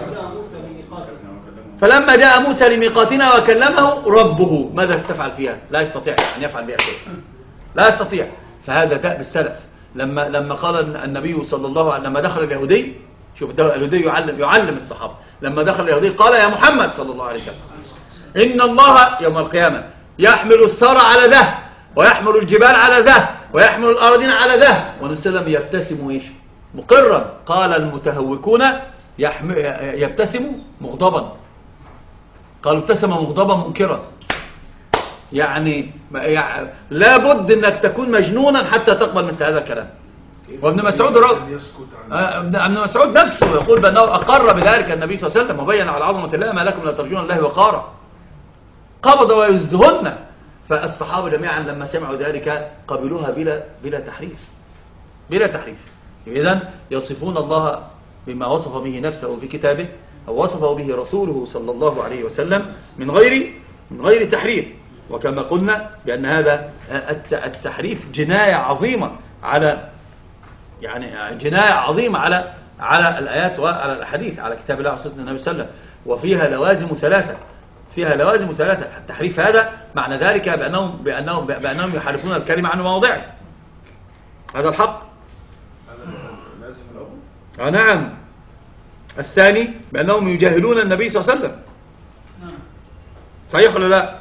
فلما جاء موسى لميقاتنا وكلمه ربه، ماذا استفعل فيها؟ لا يستطيع أن يفعل بها شيء، لا يستطيع. فهذا داء بالسلف. لما لما قال النبي صلى الله عليه وسلم لما دخل اليهودي، شوف اليهودي يعلم يعلم الصحابة، لما دخل اليهودي قال يا محمد صلى الله عليه وسلم إن الله يوم القيامة يحمل الثرى على ذه، ويحمل الجبال على ذه، ويحمل الأراضين على ذه، ونسلم يبتسم إيش مقرا. قال المتهوكون يبتسم مغضبا، قالوا ابتسم مغضبا منكرا. يعني لابد انك تكون مجنونا حتى تقبل مثل هذا الكلام. وابن مسعود رو... ابن مسعود نفسه يقول بأنه أقر بذلك النبي صلى الله عليه وسلم وبين على عظمة الله ما لكم لا ترجون الله وقارا، قبض ويزهن. فالصحابة جميعا لما سمعوا ذلك قبلوها بلا بلا تحريف، بلا تحريف. إذن يصفون الله بما وصف به نفسه في كتابه أو وصفه به رسوله صلى الله عليه وسلم من غير من غير تحريف. وكما قلنا بأن هذا التحريف جناية عظيمة على يعني جناية عظيمة على على الآيات وعلى الأحاديث، على كتاب الله وسنة النبي صلى الله عليه وسلم. وفيها لوازم ثلاثة، فيها لوازم ثلاثة. التحريف هذا معنى ذلك بأنهم بأنهم بأنهم يحرفون الكلمة عن مواضعه، هذا الحق. لازم الأول. آه نعم. الثاني بأنهم يجاهلون النبي صلى الله عليه وسلم. صحيح ولا لا؟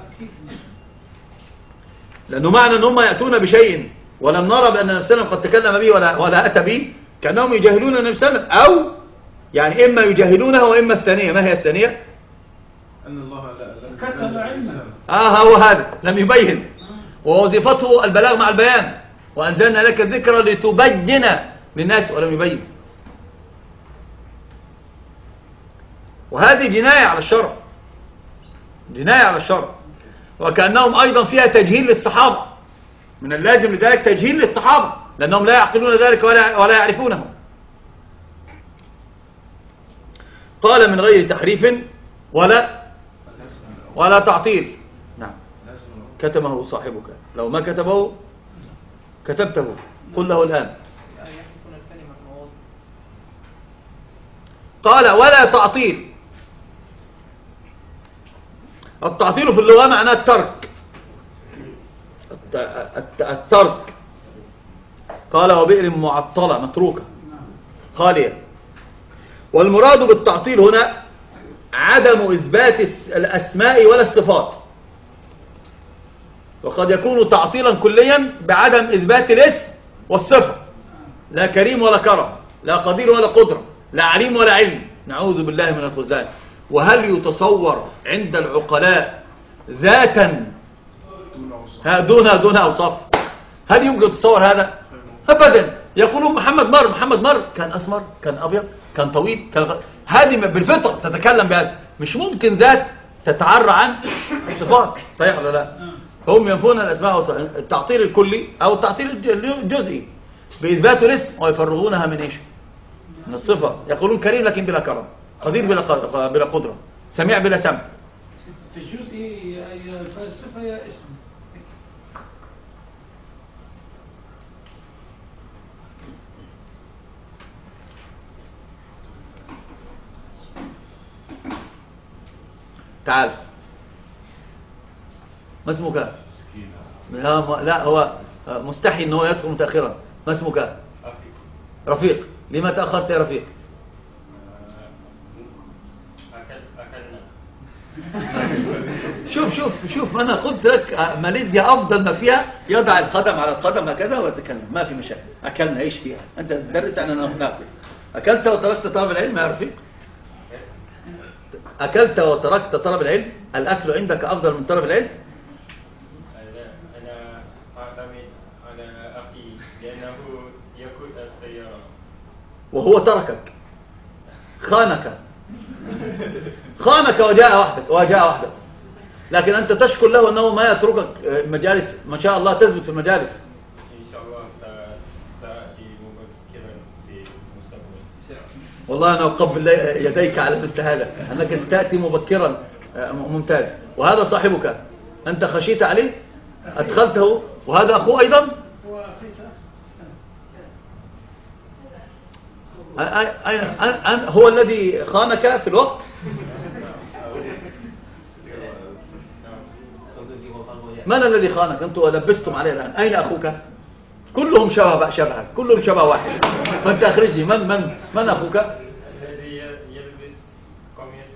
لأنه معنى أنهم يأتون بشيء ولم نرى بأن النبي صلى الله عليه وسلم قد تكلم به ولا, ولا أتى به، كأنهم يجاهلون النبي صلى الله عليه وسلم، أو يعني إما يجاهلونه وإما الثانية. ما هي الثانية؟ أن الله لا كتب علما. آه هو هذا لم يبين، ووظيفته البلاغ مع البيان، وأنزلنا لك الذكر لتبين للناس، ولم يبين. وهذه جناية على الشرع، جناية على الشرع. وكأنهم أيضا فيها تجهيل للصحابة، من اللازم لذلك تجهيل للصحابة، لأنهم لا يعقلون ذلك ولا, ولا يعرفونه. قال من غير تحريف ولا ولا تعطيل. نعم كتمه صاحبك، لو ما كتبه كتبته قل له الآن. قال ولا تعطيل. التعطيل في اللغة معناه الترك، الترك. قال وبئر معطلة متروكة خالية. والمراد بالتعطيل هنا عدم إثبات الأسماء ولا الصفات، وقد يكون تعطيلا كليا بعدم إثبات الاسم والصفة، لا كريم ولا كرم، لا قدير ولا قدرة، لا عليم ولا علم، نعوذ بالله من الخذلان. وهل يتصور عند العقلاء ذاتا دون دون أوصاف؟ هل يمكن تصور هذا؟ أبدا. يقولون محمد مر، محمد مر كان أسمر، كان أبيض، كان طويل، كان غ... هذه بالفطرة تتكلم بهذا. مش ممكن ذات تتعرى عن صفات، صحيح ولا لا؟ هم ينفون الأسماء والصفات، التعطيل الكلي أو التعطيل الجزئي بإثبات الاسم، ويفرغونها من إيش؟ من الصفة. يقولون كريم لكن بلا كرم، قدير بلا قدرة، بلا قدرة، سميع بلا سمع. في الجزئي الفلسفة يا اسم. تعال، ما اسمك؟ لا, لا هو مستحي ان هو يدخل متأخرا. ما اسمك؟ رفيق. رفيق. لما تأخرت يا رفيق؟ أكلنا. شوف شوف شوف انا قلت لك ماليزيا افضل ما فيها يضع القدم على القدم هكذا ويتكلم، ما في مشاكل. اكلنا ايش فيها؟ انت تدرس عن انا ناكل. اكلت وتركت طلب العلم يا رفيق؟ أكلت وتركت طلب العلم؟ الأكل عندك أفضل من طلب العلم؟ أنا أعتمد على أخي لأنه يأكل السيارة وهو تركك، خانك خانك وجاء وحدك وجاء وحدك. لكن أنت تشكر له أنه ما يتركك مجالس، ما شاء الله تثبت في المجالس. إن شاء الله سأتي مبكرا في المستقبل. والله أنا أقبل يديك على مثل هذا، أنك ستأتي مبكرا، ممتاز. وهذا صاحبك أنت خشيت عليه أدخلته، وهذا أخوه أيضا. هو الذي خانك في الوقت. من الذي خانك؟ أنتوا لبستم عليه الآن. أين أخوك؟ كلهم شبه شبهك، كلهم شبه واحد. فأنت أخرجني، من من من أخوك؟ الذي يلبس قميص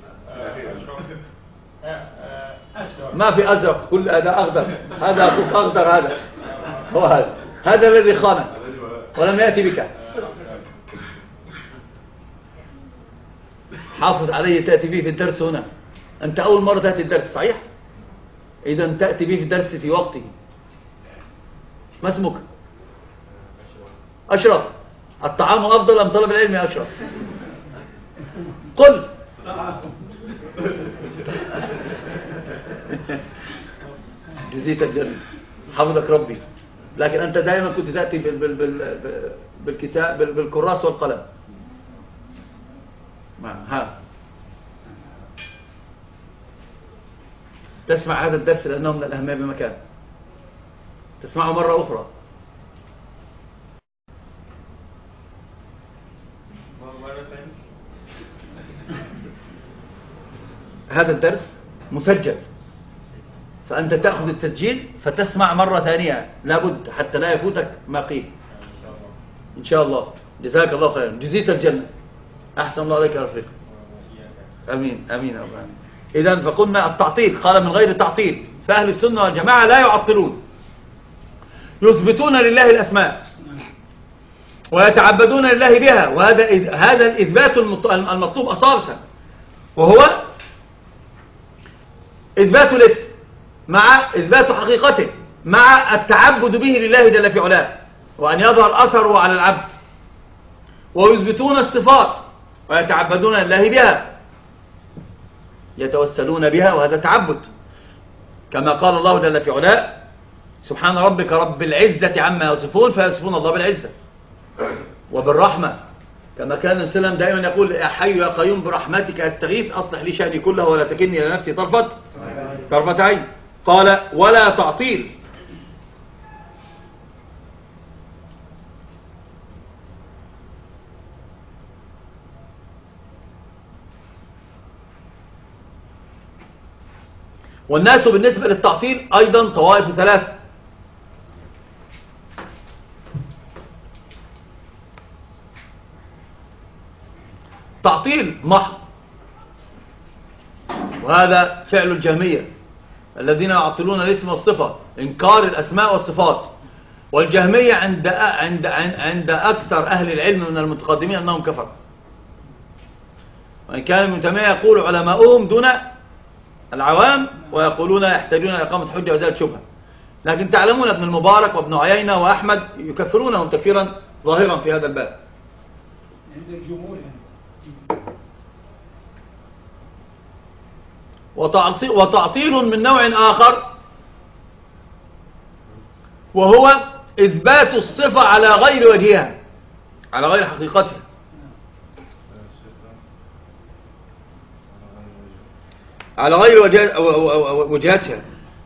أشقر. ما في أزرق، كل هذا أخضر. هذا أخوك أخضر، هذا هو هذا هذا الذي خانك ولم يأتي بك. حافظ عليه تأتي به في الدرس هنا. أنت أول مرة تأتي الدرس، صحيح؟ إذا تأتي به في الدرس في وقته. ما اسمك؟ أشرف. الطعام أفضل أم طلب العلم يا أشرف؟ قل. جزيت الجنة، حفظك ربي. لكن أنت دائما كنت تأتي بال بال بال بالكتاب بالكراس والقلم. ها تسمع هذا الدرس لأنه من الأهمية بمكان. تسمعه مرة أخرى. هذا الدرس مسجل، فأنت تأخذ التسجيل فتسمع مرة ثانية لابد حتى لا يفوتك ما قيل. إن شاء الله. جزاك الله خيرا، جزيت الجنة. أحسن الله عليك يا رفيق. أمين أمين يا رب. إذن فقلنا التعطيل، قال من غير تعطيل. فأهل السنة والجماعة لا يعطلون، يثبتون لله الأسماء ويتعبدون لله بها، وهذا هذا الإثبات المطلوب أصالة، وهو إثبات الاسم مع إثبات حقيقته مع التعبد به لله جل في علاه، وأن يظهر أثره على العبد. ويثبتون الصفات ويتعبدون لله بها، يتوسلون بها، وهذا تعبد، كما قال الله جل في علاه: سبحان ربك رب العزة عما يصفون، فيصفون الله بالعزة وبالرحمة كما كان السلام دائما يقول يا حي يا قيوم برحمتك أستغيث أصلح لي شأني كله ولا تكلني إلى نفسي طرفة طرفة عين. قال ولا تعطيل. والناس بالنسبة للتعطيل أيضا طوائف ثلاثة. تعطيل محض، وهذا فعل الجهمية الذين يعطلون الاسم والصفة، إنكار الأسماء والصفات. والجهمية عند عند عند أكثر أهل العلم من المتقدمين أنهم كفروا، وإن كان ابن تيمية يقول علماؤهم دون العوام ويقولون يحتاجون إلى إقامة حجة وإزالة شبهة، لكن تعلمون ابن المبارك وابن عيينة وأحمد يكفرونهم تكفيرا ظاهرا في هذا الباب عند الجمهور. وتعطيل, وتعطيل من نوع آخر وهو إثبات الصفة على غير وجهها، على غير حقيقتها. على غير وجهتها.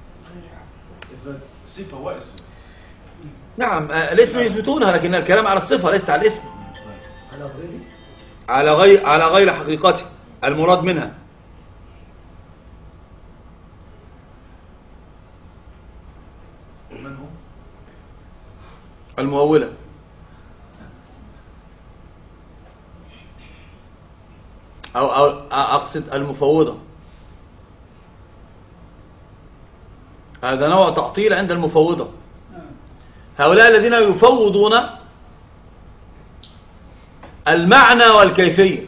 صفة واسم. نعم الاسم يثبتونها، لكن الكلام على الصفة ليس على الاسم، على غير على غير حقيقته المراد منها. ومن هم؟ المؤولة. أو, أو أقصد المفوضة. هذا نوع تعطيل عند المفوضة. هؤلاء الذين يفوضون المعنى والكيفية،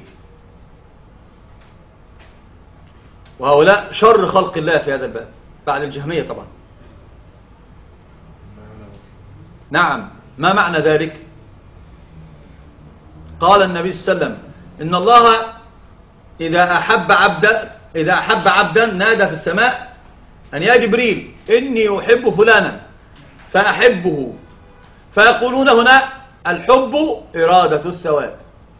وهؤلاء شر خلق الله في هذا الباب بعد الجهمية طبعا. نعم، ما معنى ذلك؟ قال النبي صلى الله عليه وسلم إن الله إذا أحب عبدا إذا أحب عبدا نادى في السماء أن يا جبريل إني أحب فلانا فأحبه، فيقولون هنا الحب إرادة الثواب.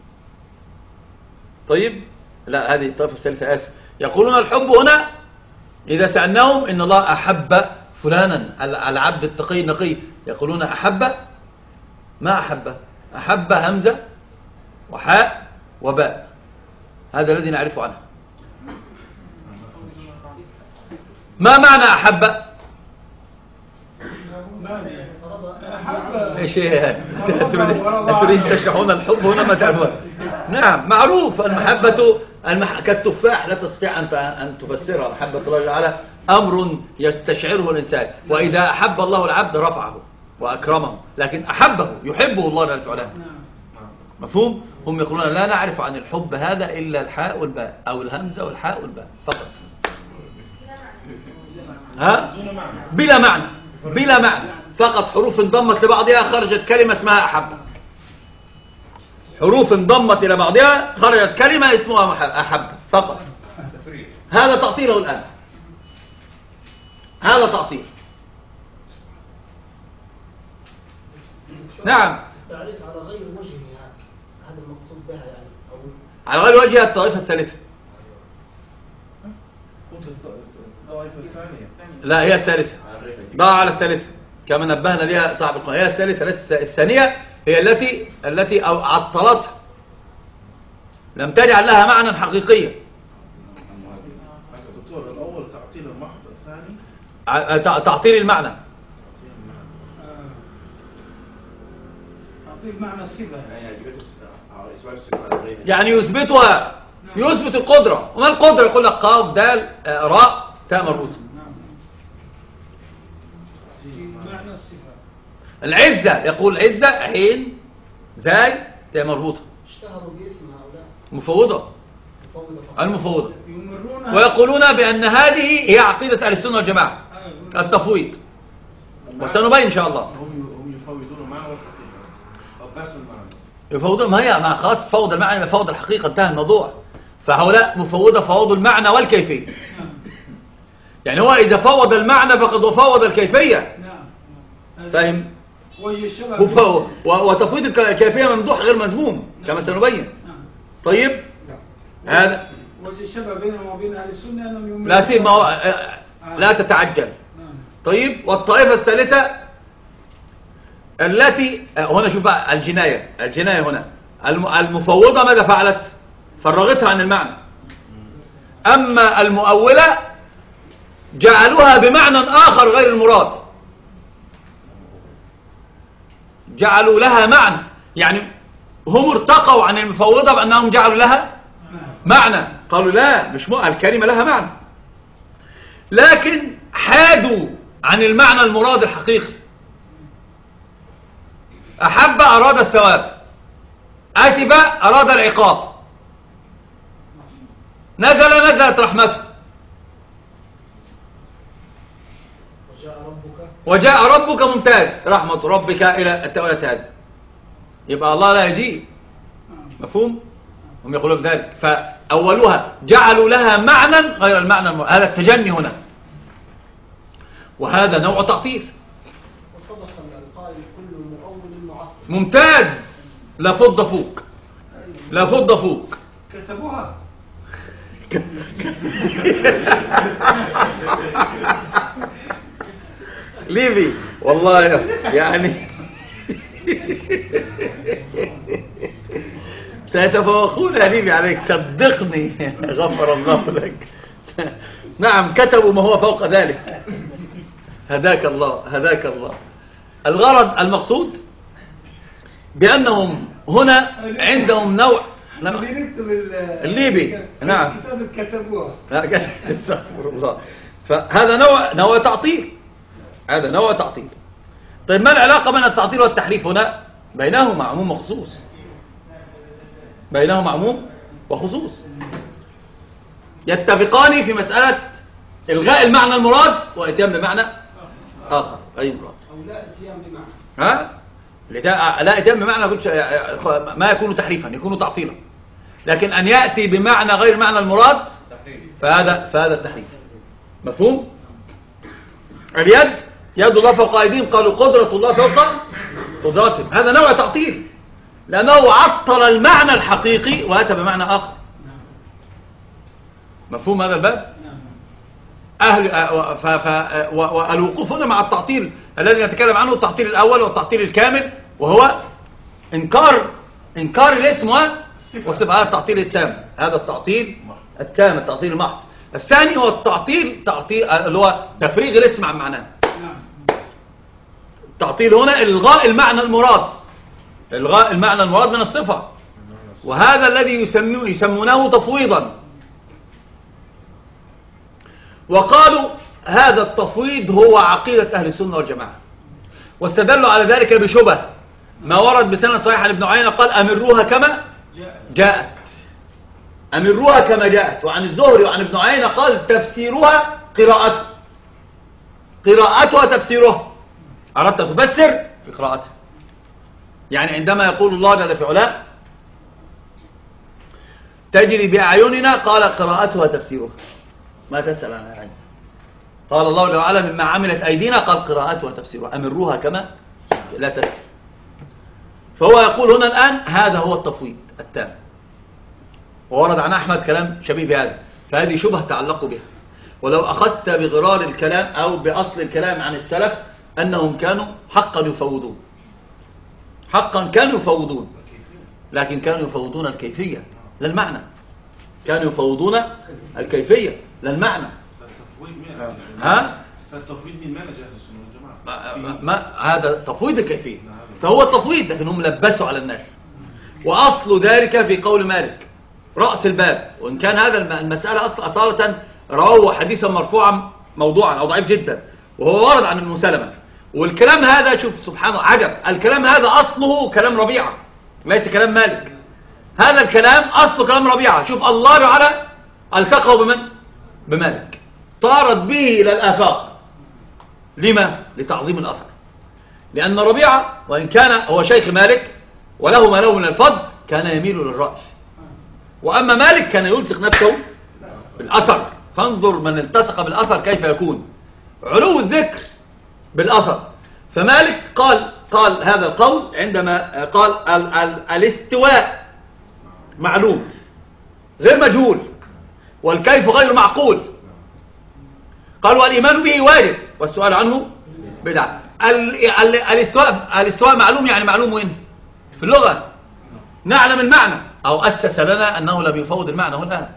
طيب لا، هذه الطرف الثالثة آسف. يقولون الحب هنا إذا سألناهم إن الله أحب فلانا العبد التقي النقي، يقولون أحب، ما أحب، أحب همزة وحاء وباء، هذا الذي نعرفه عنه. ما معنى أحب؟ ايش تريد تشرحون الحب هنا؟ ما تعرفون. نعم معروف المحبة المح... كالتفاح لا تستطيع أن أن تفسرها. محبة الله تعالى أمر يستشعره الإنسان، وإذا أحب الله العبد رفعه وأكرمه، لكن أحبه يحبه الله جل وعلا. مفهوم؟ هم يقولون لا نعرف عن الحب هذا إلا الحاء والباء أو الهمزة والحاء والباء فقط. ها؟ بلا معنى، بلا معنى، فقط حروف انضمت لبعضها خرجت كلمة اسمها أحب. حروف انضمت إلى بعضها خرجت كلمة اسمها أحب فقط. هذا تعطيله الآن، هذا تعطيل. نعم، التعريف على غير وجهها هذا المقصود بها يعني، أو على غير وجهها الطائفة الثالثة. لا هي الثالثة، ضع على الثالثة كما نبهنا لها صاحب القناة. هي الثالثة ليست الثانية، هي التي التي عطلتها، لم تجعل لها معنى حقيقيا. دكتور الأول تعطيل المحض، الثاني تعطيل المعنى، تعطيل معنى الصفة، يعني يثبتها، يثبت القدرة. وما القدرة؟ يقول لك قاف دال راء تاء مربوطة. معنى الصفة. العزة يقول عزة عين زاي تاء مربوطة. اشتهروا باسم هؤلاء مفوضة، مفوضة المفوضة، يمرون ويقولون بأن هذه هي عقيدة أهل السنة والجماعة التفويض، وسنبين إن شاء الله. هم هم يفوضون معه الحقيقة بس المعنى. يفوضون، ما هي ما خاص فوض المعنى ما فوض الحقيقة، انتهى الموضوع. فهؤلاء مفوضة فوضوا المعنى والكيفية. يعني هو إذا فوض المعنى فقد فوض الكيفية. نعم. فاهم؟ وجه الشبه وف- و- وتفويض الكيفية ممدوح غير مذموم كما سنبين. نعم. طيب هذا وجه الشبه بينهم وبين أهل السنة أنهم يؤمنون لا سيب ما هو آه، لا تتعجل. نعم. طيب والطائفة الثالثة التي آه، هنا شوف بقى الجناية الجناية هنا الم- المفوضة ماذا فعلت؟ فرغتها عن المعنى. أما المؤولة جعلوها بمعنى آخر غير المراد، جعلوا لها معنى، يعني هم ارتقوا عن المفوضة بأنهم جعلوا لها معنى، قالوا لا مش مو الكلمة لها معنى، لكن حادوا عن المعنى المراد الحقيقي. أحب أراد الثواب، أسف أراد العقاب، نزل نزلت رحمته، وجاء ربك وجاء ربك ممتاز رحمة ربك إلى التأويلات هذه، يبقى الله لا يجيء. مفهوم؟ هم يقولون بذلك، فأولوها جعلوا لها معنى غير المعنى المراد. هذا التجني هنا، وهذا نوع تعطيل. وصدق القائل كل مؤول معطل. ممتاز، لا فض فوق، لا فض فوق. كتبوها. ليبي والله يعني سيتفوقون يا ليبي عليك، صدقني غفر الله لك. نعم كتبوا ما هو فوق ذلك. هداك الله هداك الله. الغرض المقصود بأنهم هنا عندهم نوع اللي نكتب ال- الليبي. نعم. كتاب كتبوها. لا، استغفر الله. فهذا نوع نوع تعطيل، هذا نوع تعطيل. طيب ما العلاقة بين التعطيل والتحريف هنا؟ بينهما عموم وخصوص، بينهما عموم وخصوص يتفقان في مسألة إلغاء المعنى المراد وإتيان بمعنى آخر أي مراد. أو لا اتيان بمعنى. ها؟ لتا- لا إتيان بمعنى قلت ما يكون تحريفا، يكون تعطيلا، لكن أن يأتي بمعنى غير معنى المراد فهذا فهذا التحريف. مفهوم؟ اليد يد الله فوق أيديهم، قالوا قدرة الله فوق قدرتهم، هذا نوع تعطيل لأنه عطل المعنى الحقيقي وأتى بمعنى آخر. مفهوم هذا الباب؟ أهل ف... ف... والوقوف هنا مع التعطيل الذي نتكلم عنه، التعطيل الأول والتعطيل الكامل، وهو إنكار إنكار الاسم والصفة، هذا التعطيل التام، هذا التعطيل التام، التعطيل المحض. الثاني هو التعطيل تعطيل اللي هو تفريغ الاسم عن معناه. التعطيل هنا إلغاء المعنى المراد، إلغاء المعنى المراد من الصفة، وهذا الذي يسمونه يسمونه تفويضا. وقالوا هذا التفويض هو عقيدة أهل السنة والجماعة، واستدلوا على ذلك بشبه ما ورد بسند صحيح عن ابن عيينة قال أمروها كما جاءت، أمروها كما جاءت. وعن الزهري وعن ابن عيينة قال تفسيرها قراءته، قراءتها تفسيرها، أردت تفسر في قراءتها. يعني عندما يقول الله جل في علاه تجري بأعيننا، قال قراءتها تفسيرها، ما تسأل عن العين. قال الله جل وعلا مما عملت أيدينا، قال قراءتها تفسيرها، أمروها كما لا تسأل. فهو يقول هنا الآن هذا هو التفويض التام، وورد عن أحمد كلام شبيه بهذا، فهذه شبهة تعلق بها. ولو أخذت بغرار الكلام أو بأصل الكلام عن السلف أنهم كانوا حقا يفوضون، حقا كانوا يفوضون، لكن كانوا يفوضون الكيفية لا المعنى، كانوا يفوضون الكيفية لا المعنى. ها؟ فالتفويض من منهج أهل السنة والجماعة. ما, ما هذا تفويض الكيفية، فهو التفويض، لكن هم لبسوا على الناس. وأصل ذلك في قول مالك رأس الباب، وإن كان هذا المسألة أصل أصالة رواه حديثا مرفوعا موضوعا أو ضعيف جدا، وهو ورد عن ابن سلمة. والكلام هذا شوف سبحان الله عجب، الكلام هذا أصله كلام ربيعة ليس كلام مالك، هذا الكلام أصله كلام ربيعة. شوف الله تعالى التقوا بمن؟ بمالك، طارد به إلى الآفاق. لما؟ لتعظيم الأثر، لأن ربيعة وإن كان هو شيخ مالك وله ما له من الفضل كان يميل للرأي، وأما مالك كان يلصق نفسه بالأثر. فانظر من التصق بالأثر كيف يكون علو الذكر بالأثر. فمالك قال قال هذا القول عندما قال ال ال الاستواء معلوم غير مجهول والكيف غير معقول. قال والإيمان به واجب والسؤال عنه بدعة. الاستواء الاستواء معلوم، يعني معلوم وين؟ في اللغة، نعلم المعنى. أو أسس لنا أنه لم يفوض المعنى هنا،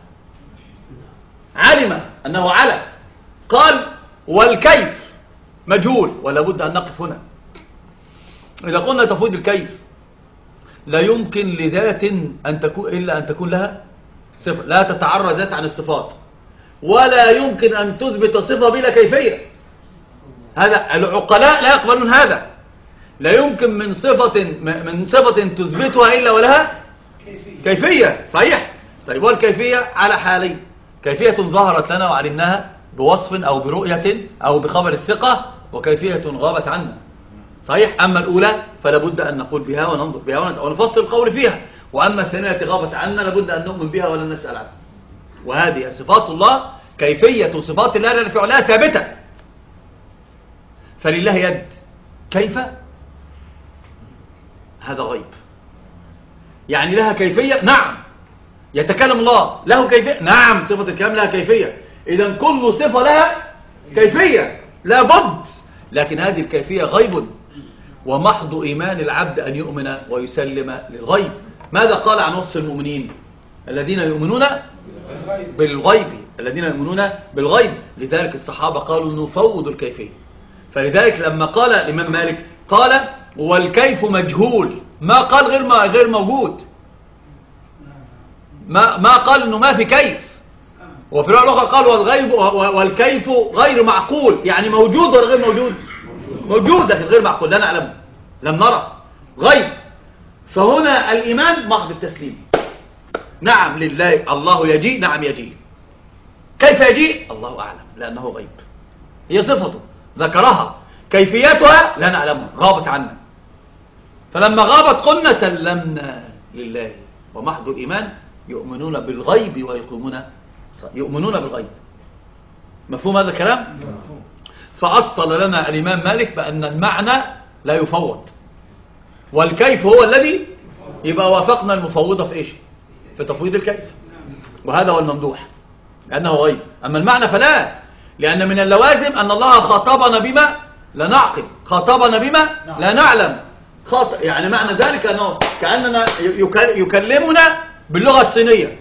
علم أنه على. قال والكيف مجهول ولا بد أن نقف هنا. إذا قلنا تفويض الكيف لا يمكن لذات أن تكون إلا أن تكون لها صفة، لا تتعرى ذات عن الصفات، ولا يمكن أن تثبت صفة بلا كيفية. هذا العقلاء لا يقبلون هذا. لا يمكن من صفة من صفة تثبتها إلا ولها كيفية. صحيح. طيب والكيفية على حالين: كيفية ظهرت لنا وعلمناها بوصف أو برؤية أو بخبر الثقة، وكيفية غابت عنا. صحيح. أما الأولى فلا بد أن نقول بها وننظر بها ونفصل القول فيها، وأما الثانية التي غابت عنا لابد أن نؤمن بها ولا نسأل عنها. وهذه صفات الله، كيفية صفات الله لا فعلها ثابتة. فلله يد، كيف؟ هذا غيب. يعني لها كيفية؟ نعم. يتكلم الله، له كيفية؟ نعم. صفة الكلام لها كيفية. إذن كل صفة لها كيفية لا بد، لكن هذه الكيفية غيب، ومحض إيمان العبد أن يؤمن ويسلم للغيب. ماذا قال عن وصف المؤمنين؟ الذين يؤمنون بالغيب، الذين يؤمنون بالغيب. لذلك الصحابة قالوا نفوض الكيفية. فلذلك لما قال الإمام مالك قال والكيف مجهول، ما قال غير ما غير موجود، ما ما قال انه ما في كيف. وفي الرواية الأخرى قال والغيب والكيف غير معقول، يعني موجود ولا غير موجود؟ موجود لكن غير معقول، لا نعلمه، لم نرى، غيب. فهنا الإيمان محض التسليم. نعم لله، الله يجيء، نعم يجيء. كيف يجيء؟ الله أعلم، لأنه غيب. هي صفته ذكرها، كيفيتها لا نعلمها، غابت عنا. فلما غابت قلنا سلمنا لله. ومحض الإيمان يؤمنون بالغيب ويقومون يؤمنون بالغيب. مفهوم هذا الكلام؟ فأصل لنا الإمام مالك بأن المعنى لا يفوض، والكيف هو الذي يبقى وافقنا المفوضة في إيش؟ في تفويض الكيف. وهذا هو الممدوح لأنه غيب. أما المعنى فلا، لأن من اللوازم أن الله خاطبنا بما لا نعقل، خاطبنا بما لا نعلم. خاطب يعني معنى ذلك أنه كأننا يكلمنا باللغة الصينية،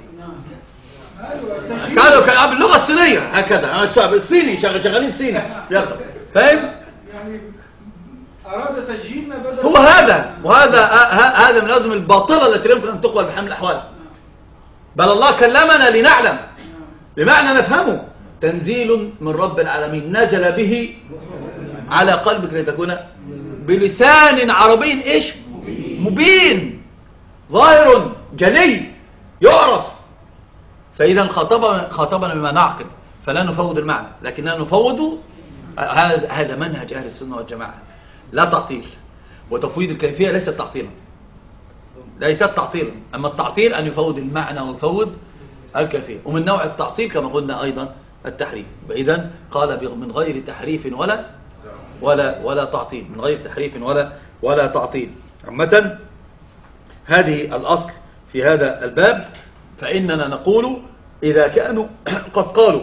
كانوا باللغة الصينية هكذا. الشعب الصيني شغالين صيني، فاهم؟ يعني أراد تجهيلنا بدل هو هذا. وهذا هذا من لازم الباطلة التي يمكن أن تقبل بحمل الأحوال. بل الله كلمنا لنعلم، بمعنى نفهمه. تنزيل من رب العالمين نزل به على قلبك لتكون بلسان عربي ايش؟ مبين ظاهر جلي يعرف. فإذا خاطبنا خاطبنا بما نعقل، فلا نفوض المعنى لكننا نفوض. هذا هذا منهج أهل السنة والجماعة، لا تعطيل. وتفويض الكيفية ليست تعطيلا، ليست تعطيلا. أما التعطيل أن يفوض المعنى ويفوض الكيفية. ومن نوع التعطيل كما قلنا أيضا التحريف. إذن قال من غير تحريف ولا ولا ولا تعطيل، من غير تحريف ولا ولا تعطيل. عامة هذه الأصل في هذا الباب. فإننا نقول إذا كانوا قد قالوا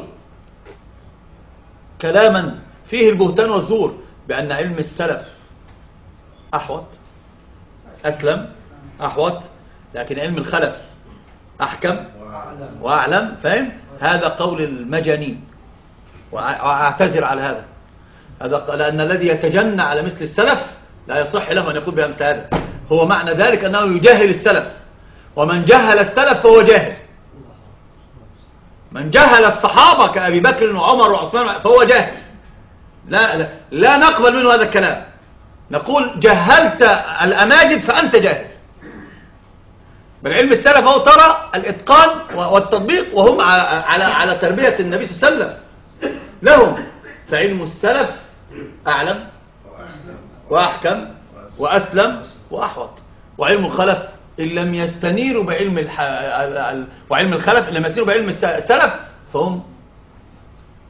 كلاما فيه البهتان والزور بأن علم السلف أحوط أسلم أحوط، لكن علم الخلف أحكم وأعلم، فاهم؟ هذا قول المجانين، وأعتذر على هذا. هذا لأن الذي يتجنى على مثل السلف لا يصح له أن يقول بأمثال هذا. هو معنى ذلك أنه يجهل السلف، ومن جهل السلف فهو جاهل. من جهل الصحابة كأبي بكر وعمر وعثمان فهو جاهل. لا, لا, لا نقبل منه هذا الكلام. نقول جهلت الأماجد فأنت جاهل. بل علم السلف هو ترى الإتقان والتطبيق، وهم على على تربية النبي صلى الله عليه وسلم لهم. فعلم السلف أعلم وأحكم وأسلم وأحوط. وعلم الخلف إن لم يستنيروا بعلم الح... وعلم الخلف إن لم يستنيروا بعلم السلف فهم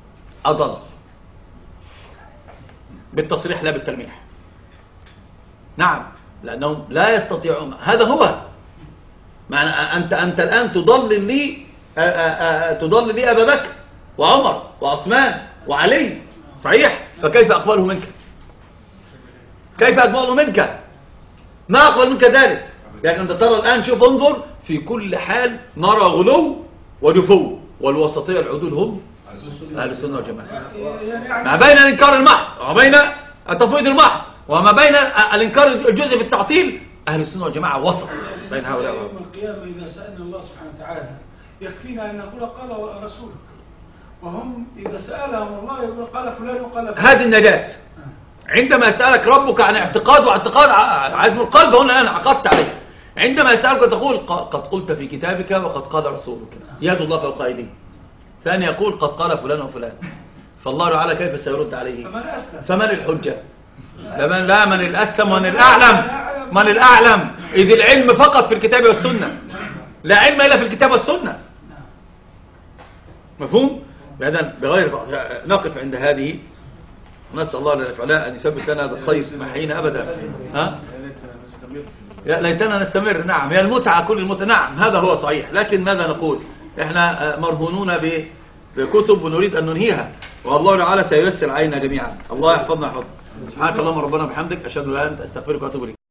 أضل، بالتصريح لا بالتلميح. نعم، لأنهم لا يستطيعون. هذا هو معنى أنت أنت الآن تضلل لي تضلل لي أبا بكر وعمر وعثمان وعلي، صحيح؟ فكيف أقبله منك؟ كيف أقبله منك؟ ما أقبل منك ذلك. لكن أنت ترى الآن، شوف انظر، في كل حال نرى غلو ودفو، والوسطية العدول هم أهل السنة والجماعة، ما بين الإنكار المحض وما بين التفويض المحض وما بين الإنكار الجزء في التعطيل. أهل السنة والجماعة وسط بين هؤلاء. يوم القيامة إذا سألنا الله سبحانه وتعالى يكفينا أن نقول قال رسولك، وهم إذا سألهم الله يقول قال فلان وقال فلان. هذه النجاة. عندما يسألك ربك عن اعتقاد واعتقاد عزم القلب، هنا أنا عقدت عليه. عندما يسألك تقول قد قلت في كتابك وقد قال رسولك يد الله فوق أيديهم. ثاني يقول قد قال فلان وفلان. فالله تعالى كيف سيرد عليه؟ فمن الحجة؟ فمن لا من الأسلم ومن الأعلم؟ من الأعلم؟ إذ العلم فقط في الكتاب والسنة، لا علم إلا في الكتاب والسنة. مفهوم؟ بهذا بغير نقف عند هذه، نسأل الله للفعلاء أن يثبت لنا هذا الخير محين أبدا. ها؟ يا ليتنا نستمر. نعم، هي المتعة كل المتعة. نعم هذا هو صحيح، لكن ماذا نقول؟ احنا مرهونون بكتب ونريد أن ننهيها، والله تعالى سييسر علينا جميعا. الله يحفظنا يحفظنا. سبحانك اللهم ربنا وبحمدك، أشهد أن لا إله إلا أنت، أستغفرك وأتوب إليك.